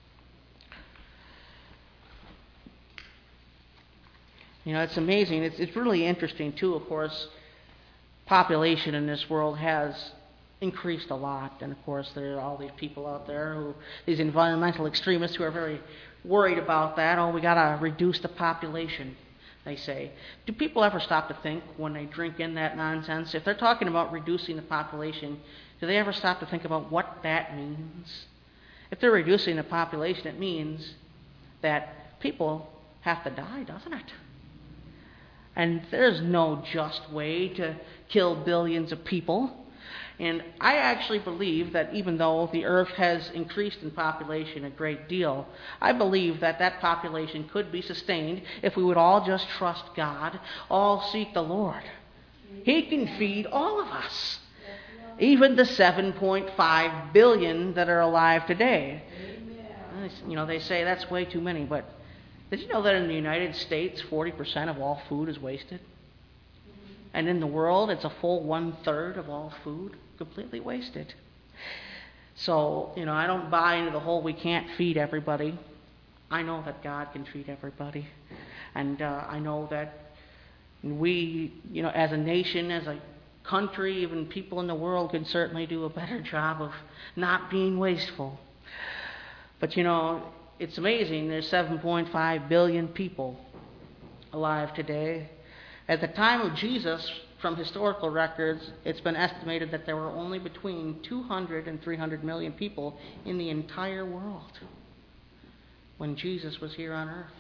You know, it's amazing. It's, it's really interesting, too, of course. Population in this world has increased a lot, and of course there are all these people out there, who these environmental extremists who are very worried about that. Oh, we got to reduce the population, they say. Do people ever stop to think when they drink in that nonsense? If they're talking about reducing the population, do they ever stop to think about what that means? If they're reducing the population, it means that people have to die, doesn't it? And there's no just way to kill billions of people. And I actually believe that even though the earth has increased in population a great deal, I believe that that population could be sustained if we would all just trust God, all seek the Lord. He can feed all of us, even the seven point five billion that are alive today. You know, they say that's way too many, but did you know that in the United States, forty percent of all food is wasted? And in the world, it's a full one-third of all food completely wasted. So, you know, I don't buy into the whole we can't feed everybody. I know that God can feed everybody. And uh, I know that we, you know, as a nation, as a country, even people in the world can certainly do a better job of not being wasteful. But, you know, it's amazing. There's seven point five billion people alive today. At the time of Jesus, from historical records, it's been estimated that there were only between two hundred and three hundred million people in the entire world when Jesus was here on earth.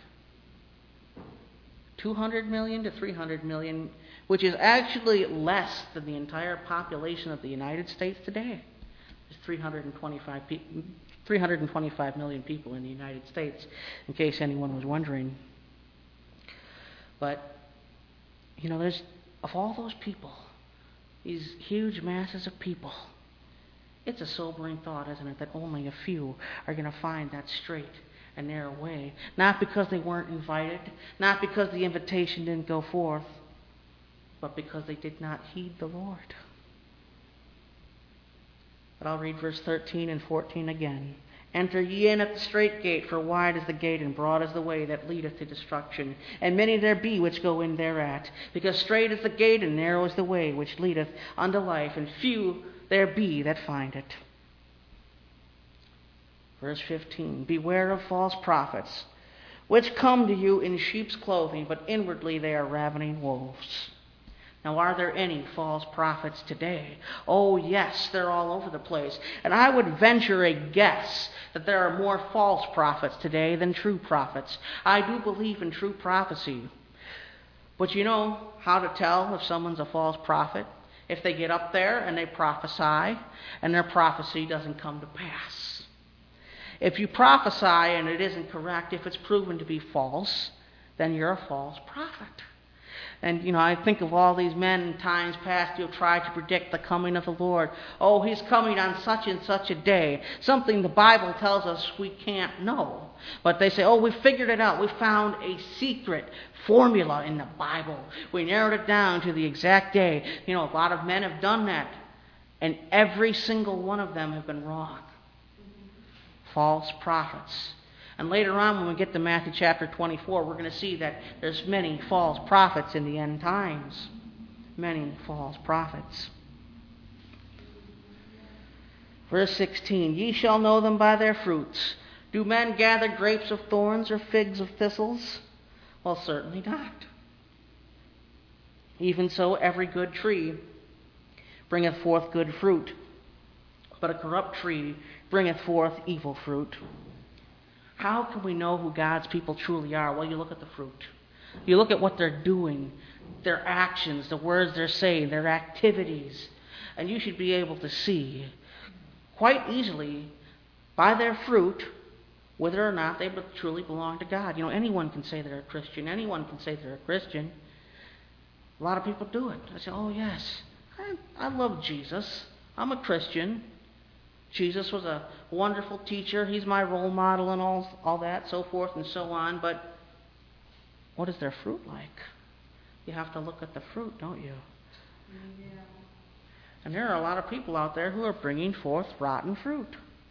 two hundred million to three hundred million, which is actually less than the entire population of the United States today. There's three hundred twenty-five, pe- three hundred twenty-five million people in the United States, in case anyone was wondering. But, you know, there's, of all those people, these huge masses of people, it's a sobering thought, isn't it, that only a few are going to find that straight and narrow way. Not because they weren't invited, not because the invitation didn't go forth, but because they did not heed the Lord. But I'll read verse thirteen and fourteen again. Enter ye in at the strait gate, for wide is the gate, and broad is the way that leadeth to destruction. And many there be which go in thereat. Because strait is the gate, and narrow is the way which leadeth unto life, and few there be that find it. Verse fifteen. Beware of false prophets, which come to you in sheep's clothing, but inwardly they are ravening wolves. Now, are there any false prophets today? Oh, yes, they're all over the place. And I would venture a guess that there are more false prophets today than true prophets. I do believe in true prophecy. But you know how to tell if someone's a false prophet? If they get up there and they prophesy, and their prophecy doesn't come to pass. If you prophesy and it isn't correct, if it's proven to be false, then you're a false prophet. And, you know, I think of all these men in times past who have tried to predict the coming of the Lord. Oh, he's coming on such and such a day. Something the Bible tells us we can't know. But they say, oh, we figured it out. We found a secret formula in the Bible. We narrowed it down to the exact day. You know, a lot of men have done that. And every single one of them have been wrong. False prophets. And later on, when we get to Matthew chapter twenty-four, we're going to see that there's many false prophets in the end times. Many false prophets. Verse sixteen, ye shall know them by their fruits. Do men gather grapes of thorns or figs of thistles? Well, certainly not. Even so, every good tree bringeth forth good fruit, but a corrupt tree bringeth forth evil fruit. How can we know who God's people truly are? Well, you look at the fruit. You look at what they're doing, their actions, the words they're saying, their activities. And you should be able to see quite easily by their fruit whether or not they truly belong to God. You know, anyone can say they're a Christian. Anyone can say they're a Christian. A lot of people do it. I say, oh, yes, I, I love Jesus. I'm a Christian. Jesus was a wonderful teacher. He's my role model and all, all that, so forth and so on. But what is their fruit like? You have to look at the fruit, don't you? Yeah. And there are a lot of people out there who are bringing forth rotten fruit.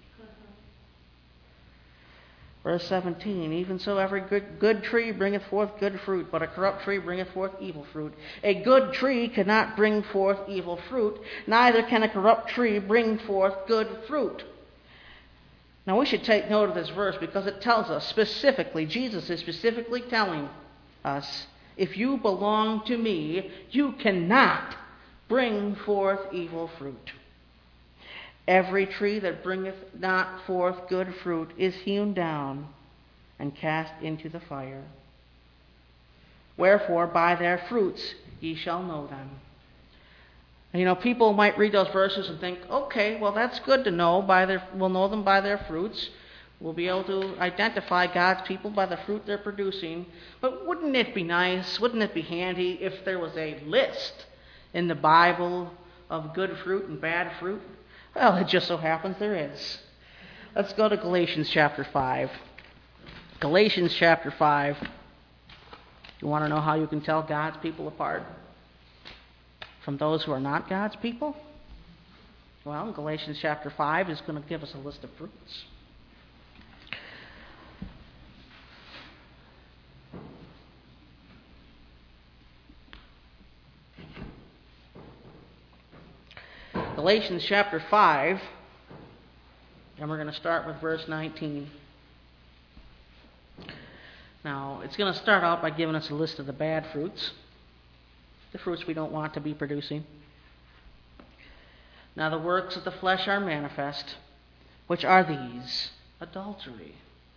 Verse seventeen, even so every good, good tree bringeth forth good fruit, but a corrupt tree bringeth forth evil fruit. A good tree cannot bring forth evil fruit, neither can a corrupt tree bring forth good fruit. Now we should take note of this verse because it tells us specifically, Jesus is specifically telling us, if you belong to me, you cannot bring forth evil fruit. Every tree that bringeth not forth good fruit is hewn down and cast into the fire. Wherefore, by their fruits ye shall know them. And, you know, people might read those verses and think, okay, well, that's good to know. By their, we'll know them by their fruits. We'll be able to identify God's people by the fruit they're producing. But wouldn't it be nice, wouldn't it be handy if there was a list in the Bible of good fruit and bad fruit? Well, it just so happens there is. Let's go to Galatians chapter five. Galatians chapter five. You want to know how you can tell God's people apart from those who are not God's people? Well, Galatians chapter five is going to give us a list of fruits. Galatians chapter five, and we're going to start with verse nineteen. Now, it's going to start out by giving us a list of the bad fruits, the fruits we don't want to be producing. Now, the works of the flesh are manifest, which are these: adultery.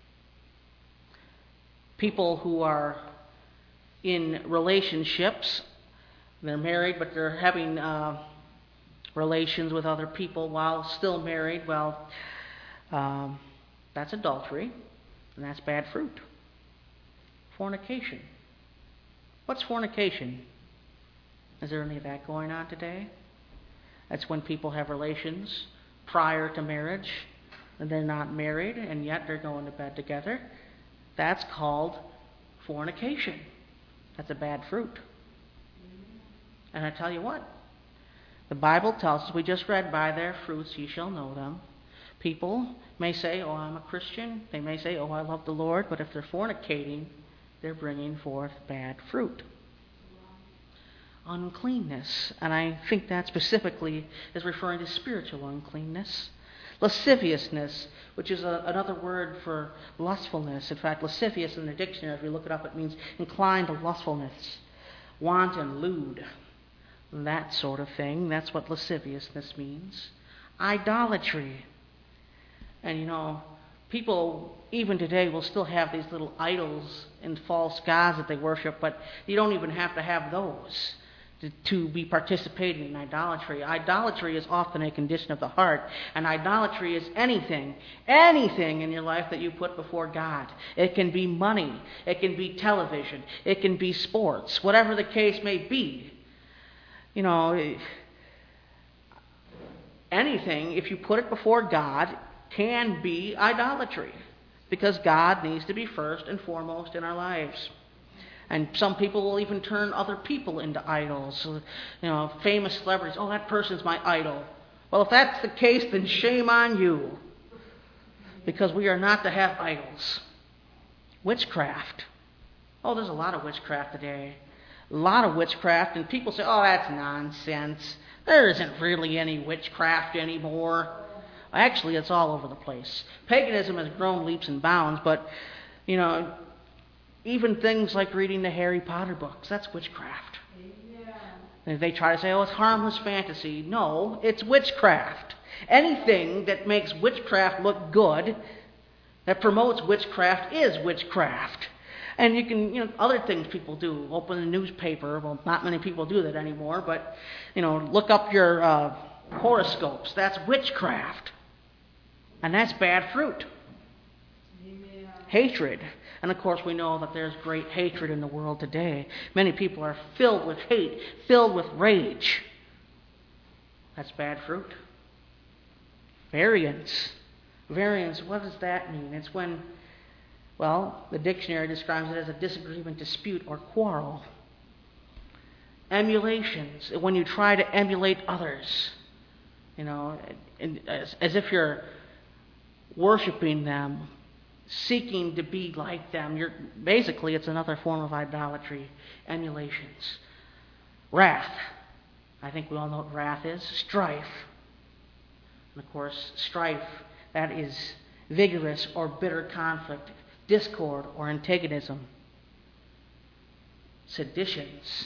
People who are in relationships, they're married, but they're having uh, relations with other people while still married, well, um, that's adultery, and that's bad fruit. Fornication. What's fornication? Is there any of that going on today? That's when people have relations prior to marriage, and they're not married, and yet they're going to bed together. That's called fornication. That's a bad fruit. And I tell you what, the Bible tells us, we just read, by their fruits ye shall know them. People may say, oh, I'm a Christian. They may say, oh, I love the Lord. But if they're fornicating, they're bringing forth bad fruit. Uncleanness. And I think that specifically is referring to spiritual uncleanness. Lasciviousness, which is a, another word for lustfulness. In fact, lascivious in the dictionary, if we look it up, it means inclined to lustfulness. Wanton, lewd. That sort of thing. That's what lasciviousness means. Idolatry. And you know, people even today will still have these little idols and false gods that they worship, but you don't even have to have those to, to be participating in idolatry. Idolatry is often a condition of the heart, and idolatry is anything, anything in your life that you put before God. It can be money, it can be television, it can be sports, whatever the case may be. You know, anything, if you put it before God, can be idolatry, because God needs to be first and foremost in our lives. And some people will even turn other people into idols. You know, famous celebrities, oh, that person's my idol. Well, if that's the case, then shame on you, because we are not to have idols. Witchcraft. Oh, there's a lot of witchcraft today. A lot of witchcraft, and people say, oh, that's nonsense. There isn't really any witchcraft anymore. Actually, it's all over the place. Paganism has grown leaps and bounds, but, you know, even things like reading the Harry Potter books, that's witchcraft. Yeah. They try to say, oh, it's harmless fantasy. No, it's witchcraft. Anything that makes witchcraft look good, that promotes witchcraft, is witchcraft. And you can, you know, other things people do. Open a newspaper. Well, not many people do that anymore, but, you know, look up your uh, horoscopes. That's witchcraft. And that's bad fruit. Amen. Hatred. And of course, we know that there's great hatred in the world today. Many people are filled with hate, filled with rage. That's bad fruit. Variance. Variance, what does that mean? It's when, well, the dictionary describes it as a disagreement, dispute, or quarrel. Emulations, when you try to emulate others, you know, as, as if you're worshiping them, seeking to be like them. You're basically, it's another form of idolatry. Emulations. Wrath. I think we all know what wrath is. Strife. And of course, strife, that is vigorous or bitter conflict, discord or antagonism. Seditions.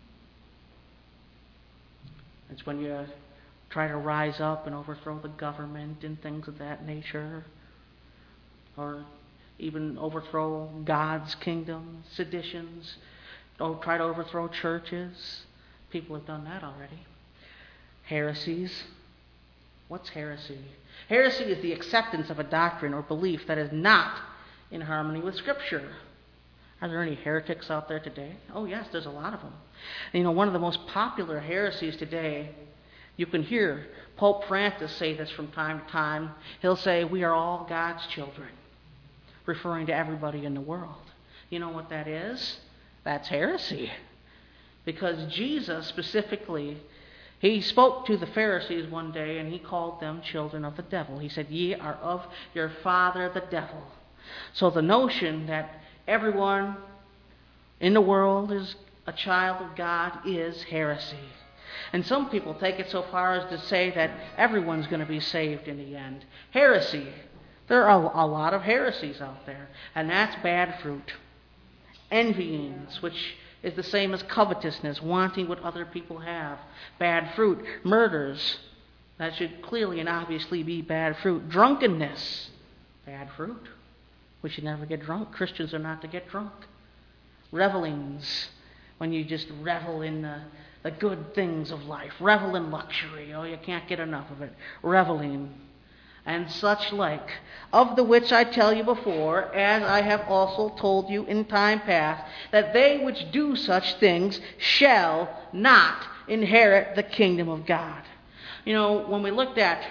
It's when you try to rise up and overthrow the government and things of that nature, or even overthrow God's kingdom. Seditions. oh, try to overthrow churches. People have done that already. Heresies. What's heresy? Heresy is the acceptance of a doctrine or belief that is not in harmony with Scripture. Are there any heretics out there today? Oh, yes, there's a lot of them. And, you know, one of the most popular heresies today, you can hear Pope Francis say this from time to time. He'll say, we are all God's children, referring to everybody in the world. You know what that is? That's heresy. Because Jesus specifically, he spoke to the Pharisees one day and he called them children of the devil. He said, ye are of your father the devil. So the notion that everyone in the world is a child of God is heresy. And some people take it so far as to say that everyone's going to be saved in the end. Heresy. There are a lot of heresies out there, and that's bad fruit. Envyings, which is the same as covetousness, wanting what other people have. Bad fruit. Murders. That should clearly and obviously be bad fruit. Drunkenness. Bad fruit. We should never get drunk. Christians are not to get drunk. Revelings. When you just revel in the, the good things of life. Revel in luxury. Oh, you can't get enough of it. Reveling. And such like, of the which I tell you before, as I have also told you in time past, that they which do such things shall not inherit the kingdom of God. You know, when we looked at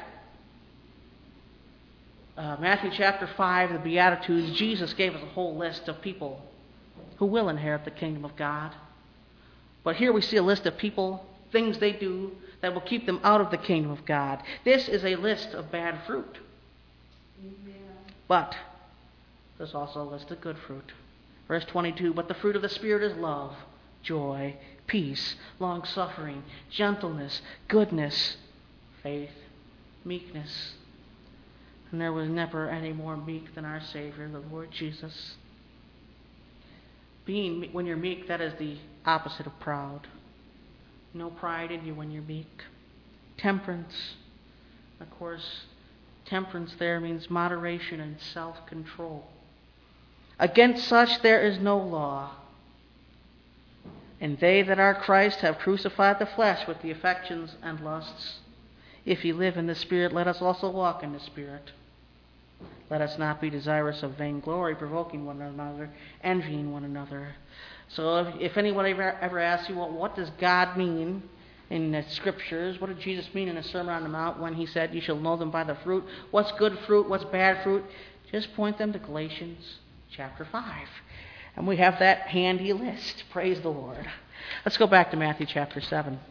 uh, Matthew chapter five, the Beatitudes, Jesus gave us a whole list of people who will inherit the kingdom of God. But here we see a list of people, things they do, that will keep them out of the kingdom of God. This is a list of bad fruit. Amen. But there's also a list of good fruit. Verse twenty-two, but the fruit of the Spirit is love, joy, peace, long-suffering, gentleness, goodness, faith, meekness. And there was never any more meek than our Savior, the Lord Jesus. Being, when you're meek, that is the opposite of proud. No pride in you when you're meek. Temperance. Of course, temperance there means moderation and self-control. Against such there is no law. And they that are Christ have crucified the flesh with the affections and lusts. If ye live in the Spirit, let us also walk in the Spirit. Let us not be desirous of vainglory, provoking one another, envying one another. So if, if anyone ever, ever asks you, well, what does God mean in the Scriptures? What did Jesus mean in the Sermon on the Mount when he said, you shall know them by the fruit? What's good fruit? What's bad fruit? Just point them to Galatians chapter five. And we have that handy list. Praise the Lord. Let's go back to Matthew chapter seven.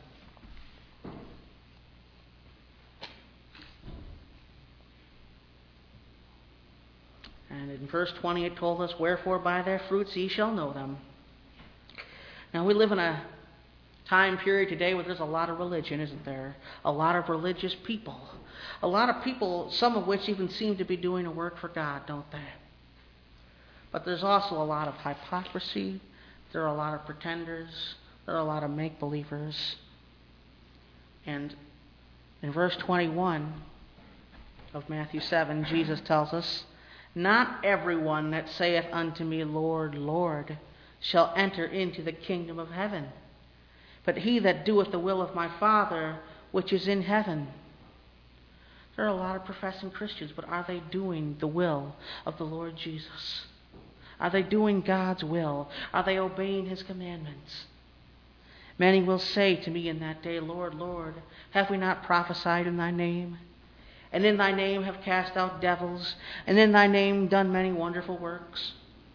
And in verse twenty it told us, wherefore by their fruits ye shall know them. Now we live in a time period today where there's a lot of religion, isn't there? A lot of religious people. A lot of people, some of which even seem to be doing a work for God, don't they? But there's also a lot of hypocrisy. There are a lot of pretenders. There are a lot of make-believers. And in verse twenty-one of Matthew seven, Jesus tells us, not everyone that saith unto me, Lord, Lord, shall enter into the kingdom of heaven, but he that doeth the will of my Father which is in heaven. There are a lot of professing Christians, but are they doing the will of the Lord Jesus? Are they doing God's will? Are they obeying his commandments? Many will say to me in that day, Lord, Lord, have we not prophesied in thy name? And in thy name have cast out devils, and in thy name done many wonderful works?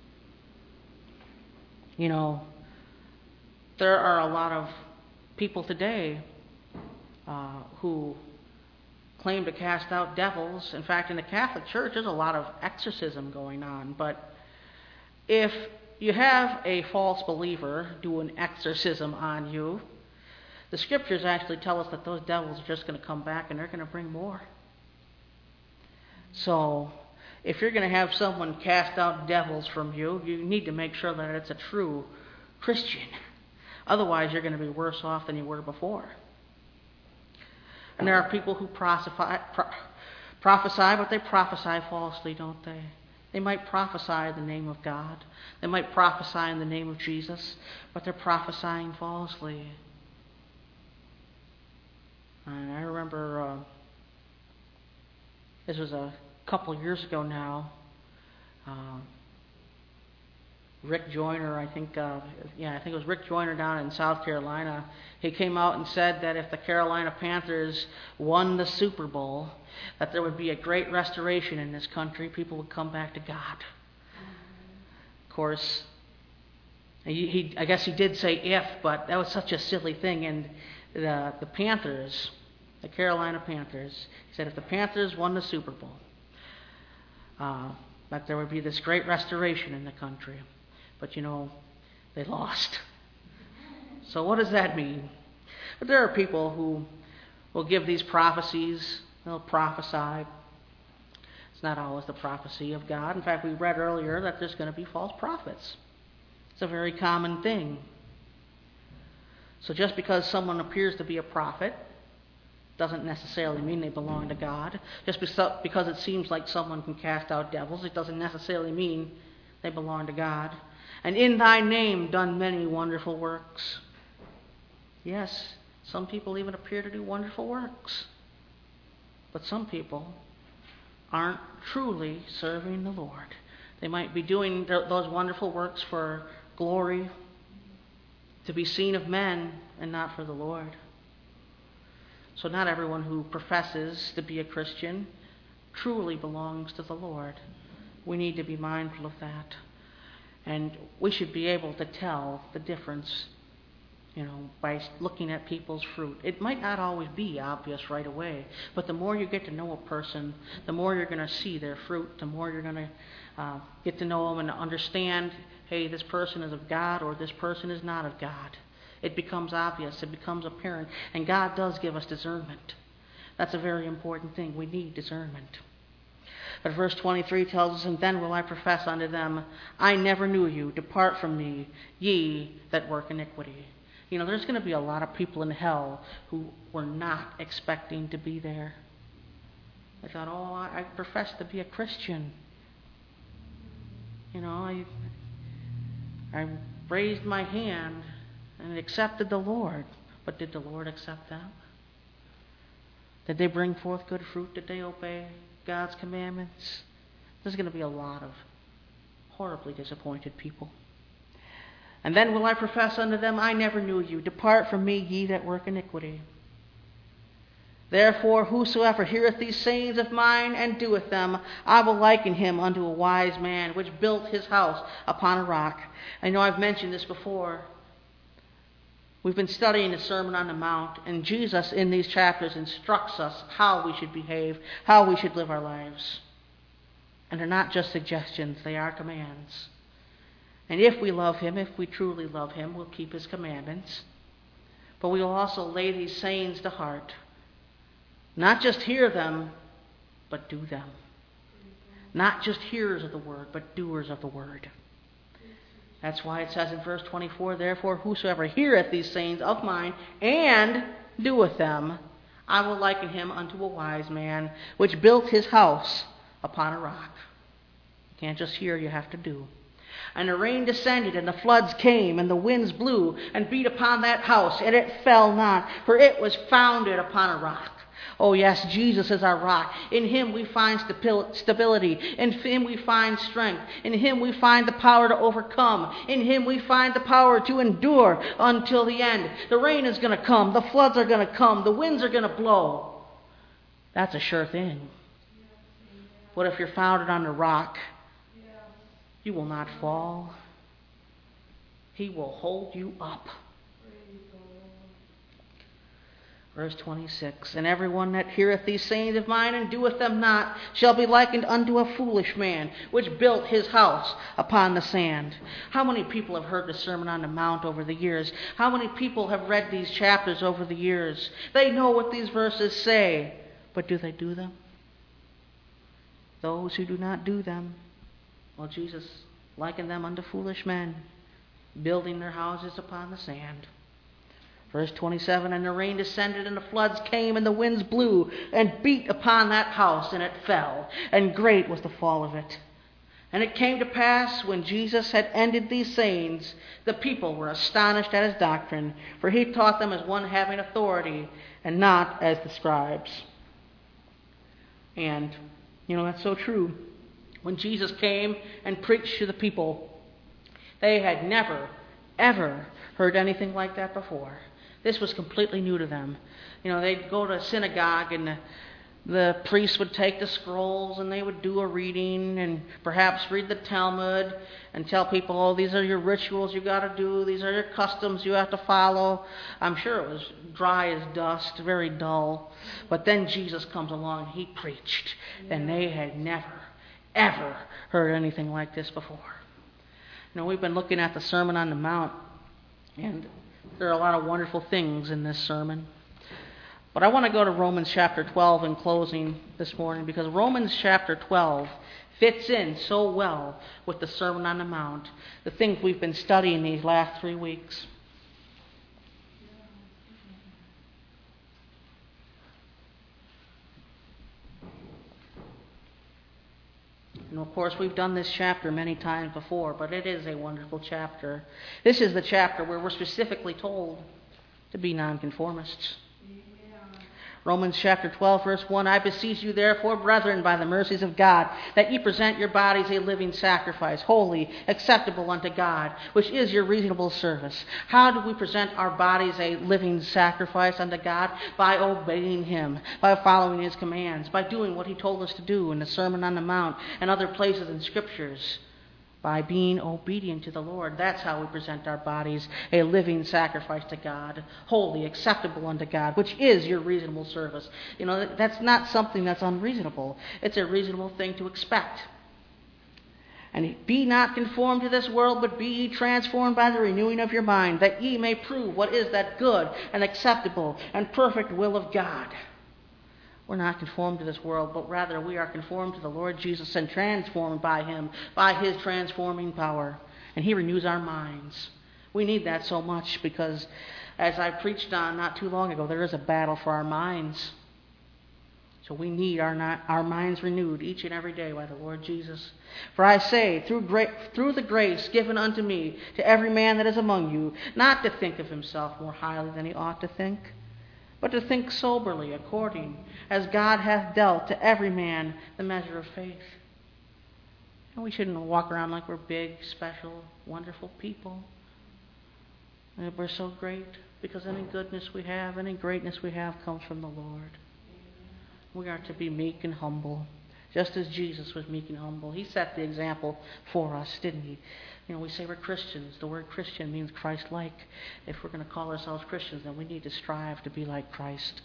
You know, there are a lot of people today uh, who claim to cast out devils. In fact, in the Catholic Church, there's a lot of exorcism going on. But if you have a false believer do an exorcism on you, the Scriptures actually tell us that those devils are just going to come back and they're going to bring more. So, if you're going to have someone cast out devils from you, you need to make sure that it's a true Christian. Otherwise, you're going to be worse off than you were before. And there are people who prophesy, pro- prophesy, but they prophesy falsely, don't they? They might prophesy in the name of God. They might prophesy in the name of Jesus, but they're prophesying falsely. And I remember, uh, this was a couple years ago now, uh, Rick Joyner, I think, uh, yeah, I think it was Rick Joyner down in South Carolina. He came out and said that if the Carolina Panthers won the Super Bowl, that there would be a great restoration in this country. People would come back to God. Of course, he, he I guess he did say if, but that was such a silly thing. And the the Panthers, the Carolina Panthers, he said if the Panthers won the Super Bowl, uh, that there would be this great restoration in the country. But, you know, they lost. So what does that mean? But there are people who will give these prophecies. They'll prophesy. It's not always the prophecy of God. In fact, we read earlier that there's going to be false prophets. It's a very common thing. So just because someone appears to be a prophet doesn't necessarily mean they belong to God. Just because it seems like someone can cast out devils, it doesn't necessarily mean they belong to God. And in thy name done many wonderful works. Yes, some people even appear to do wonderful works. But some people aren't truly serving the Lord. They might be doing th- those wonderful works for glory, to be seen of men, and not for the Lord. So not everyone who professes to be a Christian truly belongs to the Lord. We need to be mindful of that. And we should be able to tell the difference, you know, by looking at people's fruit. It might not always be obvious right away, but the more you get to know a person, the more you're going to see their fruit, the more you're going to uh, get to know them and understand, hey, this person is of God or this person is not of God. It becomes obvious, it becomes apparent, and God does give us discernment. That's a very important thing. We need discernment. But verse twenty-three tells us, and then will I profess unto them, I never knew you. Depart from me, ye that work iniquity. You know, there's going to be a lot of people in hell who were not expecting to be there. They thought, oh, I, I profess to be a Christian. You know, I, I raised my hand and accepted the Lord. But did the Lord accept them? Did they bring forth good fruit? Did they obey God's commandments? There's going to be a lot of horribly disappointed people. And then will I profess unto them, I never knew you. Depart from me, ye that work iniquity. Therefore, whosoever heareth these sayings of mine and doeth them, I will liken him unto a wise man, which built his house upon a rock. I know I've mentioned this before. We've been studying the Sermon on the Mount, and Jesus in these chapters instructs us how we should behave, how we should live our lives. And they're not just suggestions, they are commands. And if we love him, if we truly love him, we'll keep his commandments. But we will also lay these sayings to heart. Not just hear them, but do them. Not just hearers of the word, but doers of the word. That's why it says in verse twenty-four, therefore whosoever heareth these sayings of mine and doeth them, I will liken him unto a wise man, which built his house upon a rock. You can't just hear, you have to do. And the rain descended, and the floods came, and the winds blew, and beat upon that house, and it fell not, for it was founded upon a rock. Oh yes, Jesus is our rock. In him we find stability. In him we find strength. In him we find the power to overcome. In him we find the power to endure until the end. The rain is going to come. The floods are going to come. The winds are going to blow. That's a sure thing. But if you're founded on the rock, you will not fall. He will hold you up. Verse twenty-six, and everyone that heareth these sayings of mine and doeth them not shall be likened unto a foolish man, which built his house upon the sand. How many people have heard the Sermon on the Mount over the years? How many people have read these chapters over the years? They know what these verses say, but do they do them? Those who do not do them, well, Jesus likened them unto foolish men, building their houses upon the sand. Verse twenty-seven, and the rain descended, and the floods came, and the winds blew, and beat upon that house, and it fell, and great was the fall of it. And it came to pass, when Jesus had ended these sayings, the people were astonished at his doctrine, for he taught them as one having authority, and not as the scribes. And, you know, that's so true. When Jesus came and preached to the people, they had never, ever heard anything like that before. This was completely new to them. You know, they'd go to a synagogue, and the The priests would take the scrolls and they would do a reading and perhaps read the Talmud and tell people, oh, these are your rituals you got to do. These are your customs you have to follow. I'm sure it was dry as dust, very dull. But then Jesus comes along and he preached. And they had never, ever heard anything like this before. You know, we've been looking at the Sermon on the Mount, and there are a lot of wonderful things in this sermon. But I want to go to Romans chapter twelve in closing this morning, because Romans chapter twelve fits in so well with the Sermon on the Mount, the things we've been studying these last three weeks. And of course, we've done this chapter many times before, but it is a wonderful chapter. This is the chapter where we're specifically told to be nonconformists. Romans chapter twelve, verse one, I beseech you therefore, brethren, by the mercies of God, that ye present your bodies a living sacrifice, holy, acceptable unto God, which is your reasonable service. How do we present our bodies a living sacrifice unto God? By obeying him, by following his commands, by doing what he told us to do in the Sermon on the Mount and other places in Scriptures. By being obedient to the Lord. That's how we present our bodies, a living sacrifice to God, holy, acceptable unto God, which is your reasonable service. You know, that's not something that's unreasonable. It's a reasonable thing to expect. And be not conformed to this world, but be ye transformed by the renewing of your mind, that ye may prove what is that good and acceptable and perfect will of God. We're not conformed to this world, but rather we are conformed to the Lord Jesus and transformed by him, by his transforming power. And he renews our minds. We need that so much because, as I preached on not too long ago, there is a battle for our minds. So we need our, our minds renewed each and every day by the Lord Jesus. For I say, through, gra- through the grace given unto me, to every man that is among you, not to think of himself more highly than he ought to think, but to think soberly, according as God hath dealt to every man the measure of faith. And we shouldn't walk around like we're big, special, wonderful people. And we're so great, because any goodness we have, any greatness we have comes from the Lord. We are to be meek and humble, just as Jesus was meek and humble. He set the example for us, didn't he? You know, we say we're Christians. The word Christian means Christ-like. If we're going to call ourselves Christians, then we need to strive to be like Christ.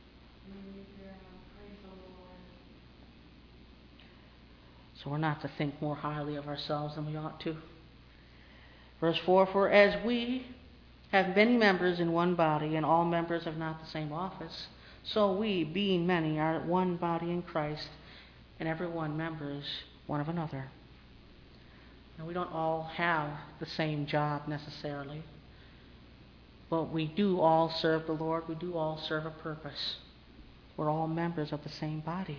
So we're not to think more highly of ourselves than we ought to. Verse four, for as we have many members in one body, and all members have not the same office, so we, being many, are one body in Christ, and every one members one of another. Now, we don't all have the same job necessarily, but we do all serve the Lord. We do all serve a purpose. We're all members of the same body.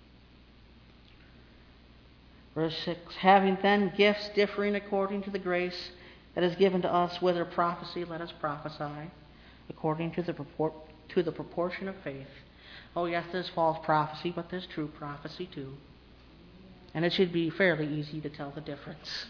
Verse six, having then gifts differing according to the grace that is given to us, whether prophecy, let us prophesy, according to the propor- to the proportion of faith. Oh yes, there's false prophecy, but there's true prophecy too. And it should be fairly easy to tell the difference.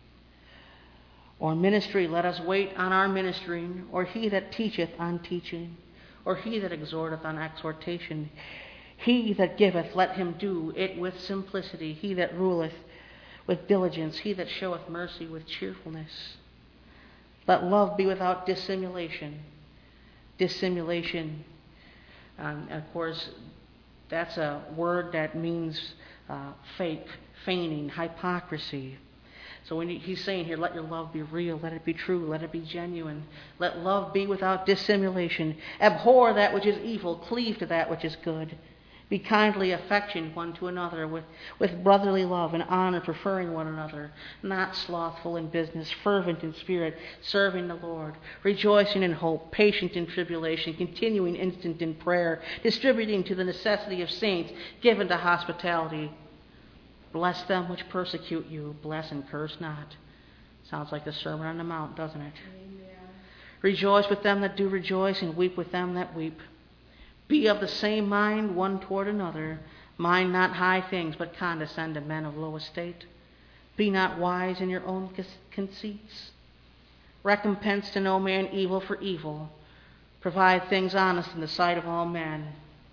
Or ministry, let us wait on our ministering, or he that teacheth on teaching, or he that exhorteth on exhortation. He that giveth, let him do it with simplicity. He that ruleth with diligence. He that showeth mercy with cheerfulness. Let love be without dissimulation. Dissimulation, um, of course, that's a word that means uh, fake, feigning, hypocrisy. So when he's saying here, let your love be real, let it be true, let it be genuine. Let love be without dissimulation. Abhor that which is evil, cleave to that which is good. Be kindly affectioned one to another with, with brotherly love and honor, preferring one another, not slothful in business, fervent in spirit, serving the Lord, rejoicing in hope, patient in tribulation, continuing instant in prayer, distributing to the necessity of saints, given to hospitality. Bless them which persecute you. Bless and curse not. Sounds like the Sermon on the Mount, doesn't it? Amen. Rejoice with them that do rejoice, and weep with them that weep. Be of the same mind one toward another. Mind not high things, but condescend to men of low estate. Be not wise in your own conceits. Recompense to no man evil for evil. Provide things honest in the sight of all men.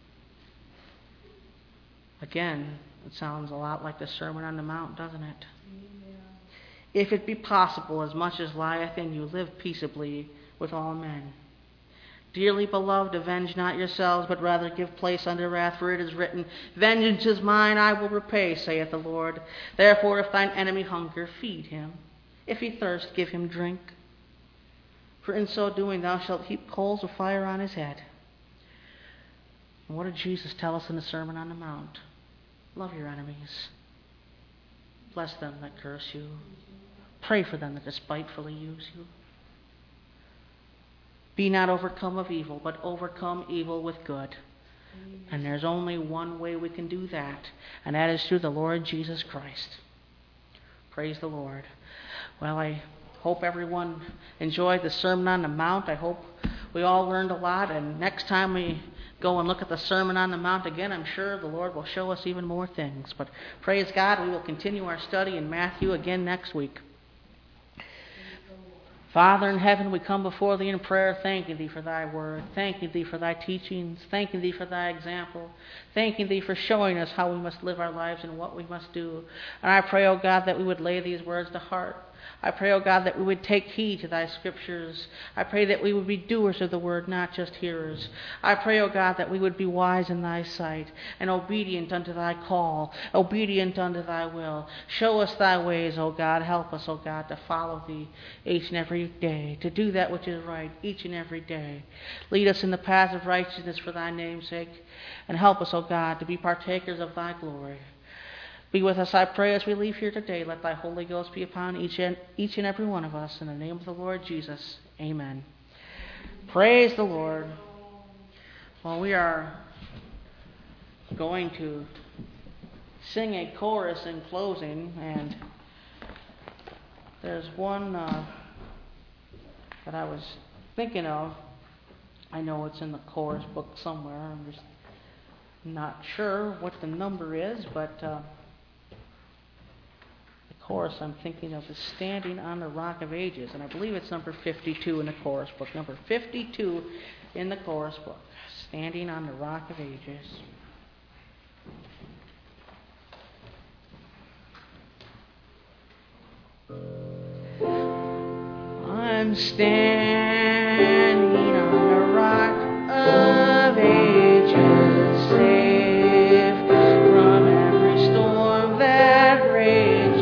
Again, it sounds a lot like the Sermon on the Mount, doesn't it? Amen. If it be possible, as much as lieth in you, live peaceably with all men. Dearly beloved, avenge not yourselves, but rather give place unto wrath, for it is written, Vengeance is mine, I will repay, saith the Lord. Therefore, if thine enemy hunger, feed him. If he thirst, give him drink. For in so doing thou shalt heap coals of fire on his head. And what did Jesus tell us in the Sermon on the Mount? Love your enemies. Bless them that curse you. Pray for them that despitefully use you. Be not overcome of evil, but overcome evil with good. Amen. And there's only one way we can do that, and that is through the Lord Jesus Christ. Praise the Lord. Well, I hope everyone enjoyed the Sermon on the Mount. I hope we all learned a lot, and next time we go and look at the Sermon on the Mount again, I'm sure the Lord will show us even more things. But praise God, we will continue our study in Matthew again next week. Father in heaven, we come before thee in prayer, thanking thee for thy word, thanking thee for thy teachings, thanking thee for thy example, thanking thee for showing us how we must live our lives and what we must do. And I pray, O God, that we would lay these words to heart. I pray, O God, that we would take heed to thy scriptures. I pray that we would be doers of the word, not just hearers. I pray, O God, that we would be wise in thy sight and obedient unto thy call, obedient unto thy will. Show us thy ways, O God. Help us, O God, to follow thee each and every day, to do that which is right each and every day. Lead us in the paths of righteousness for thy name's sake, and help us, O God, to be partakers of thy glory. Be with us, I pray, as we leave here today. Let thy Holy Ghost be upon each and, each and every one of us. In the name of the Lord Jesus, amen. Praise the Lord. Well, we are going to sing a chorus in closing, and there's one uh, that I was thinking of. I know it's in the chorus book somewhere. I'm just not sure what the number is, but uh, chorus I'm thinking of is Standing on the Rock of Ages, and I believe it's number fifty-two in the chorus book. Number fifty-two in the chorus book. Standing on the Rock of Ages. I'm standing on the rock of ages, safe from every storm that rages.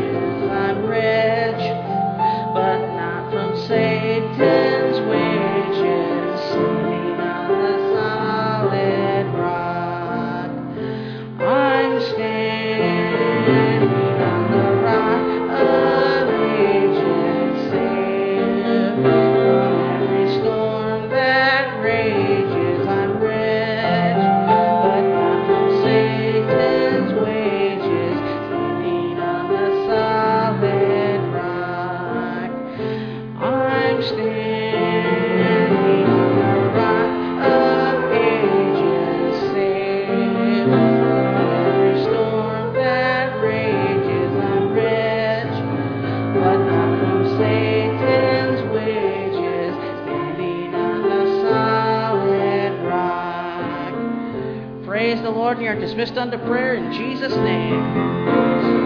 Satan's wages, standing on the solid rock. I'm standing on the rock of ages, safe from every storm that rages. I'm rich, but not from Satan's wages, standing on the solid rock. I'm standing on the rock of ages, safe from every storm that rages. I'm rich, but not from Satan's wages, standing on the solid rock. Praise the Lord, and you are dismissed unto prayer in Jesus' name.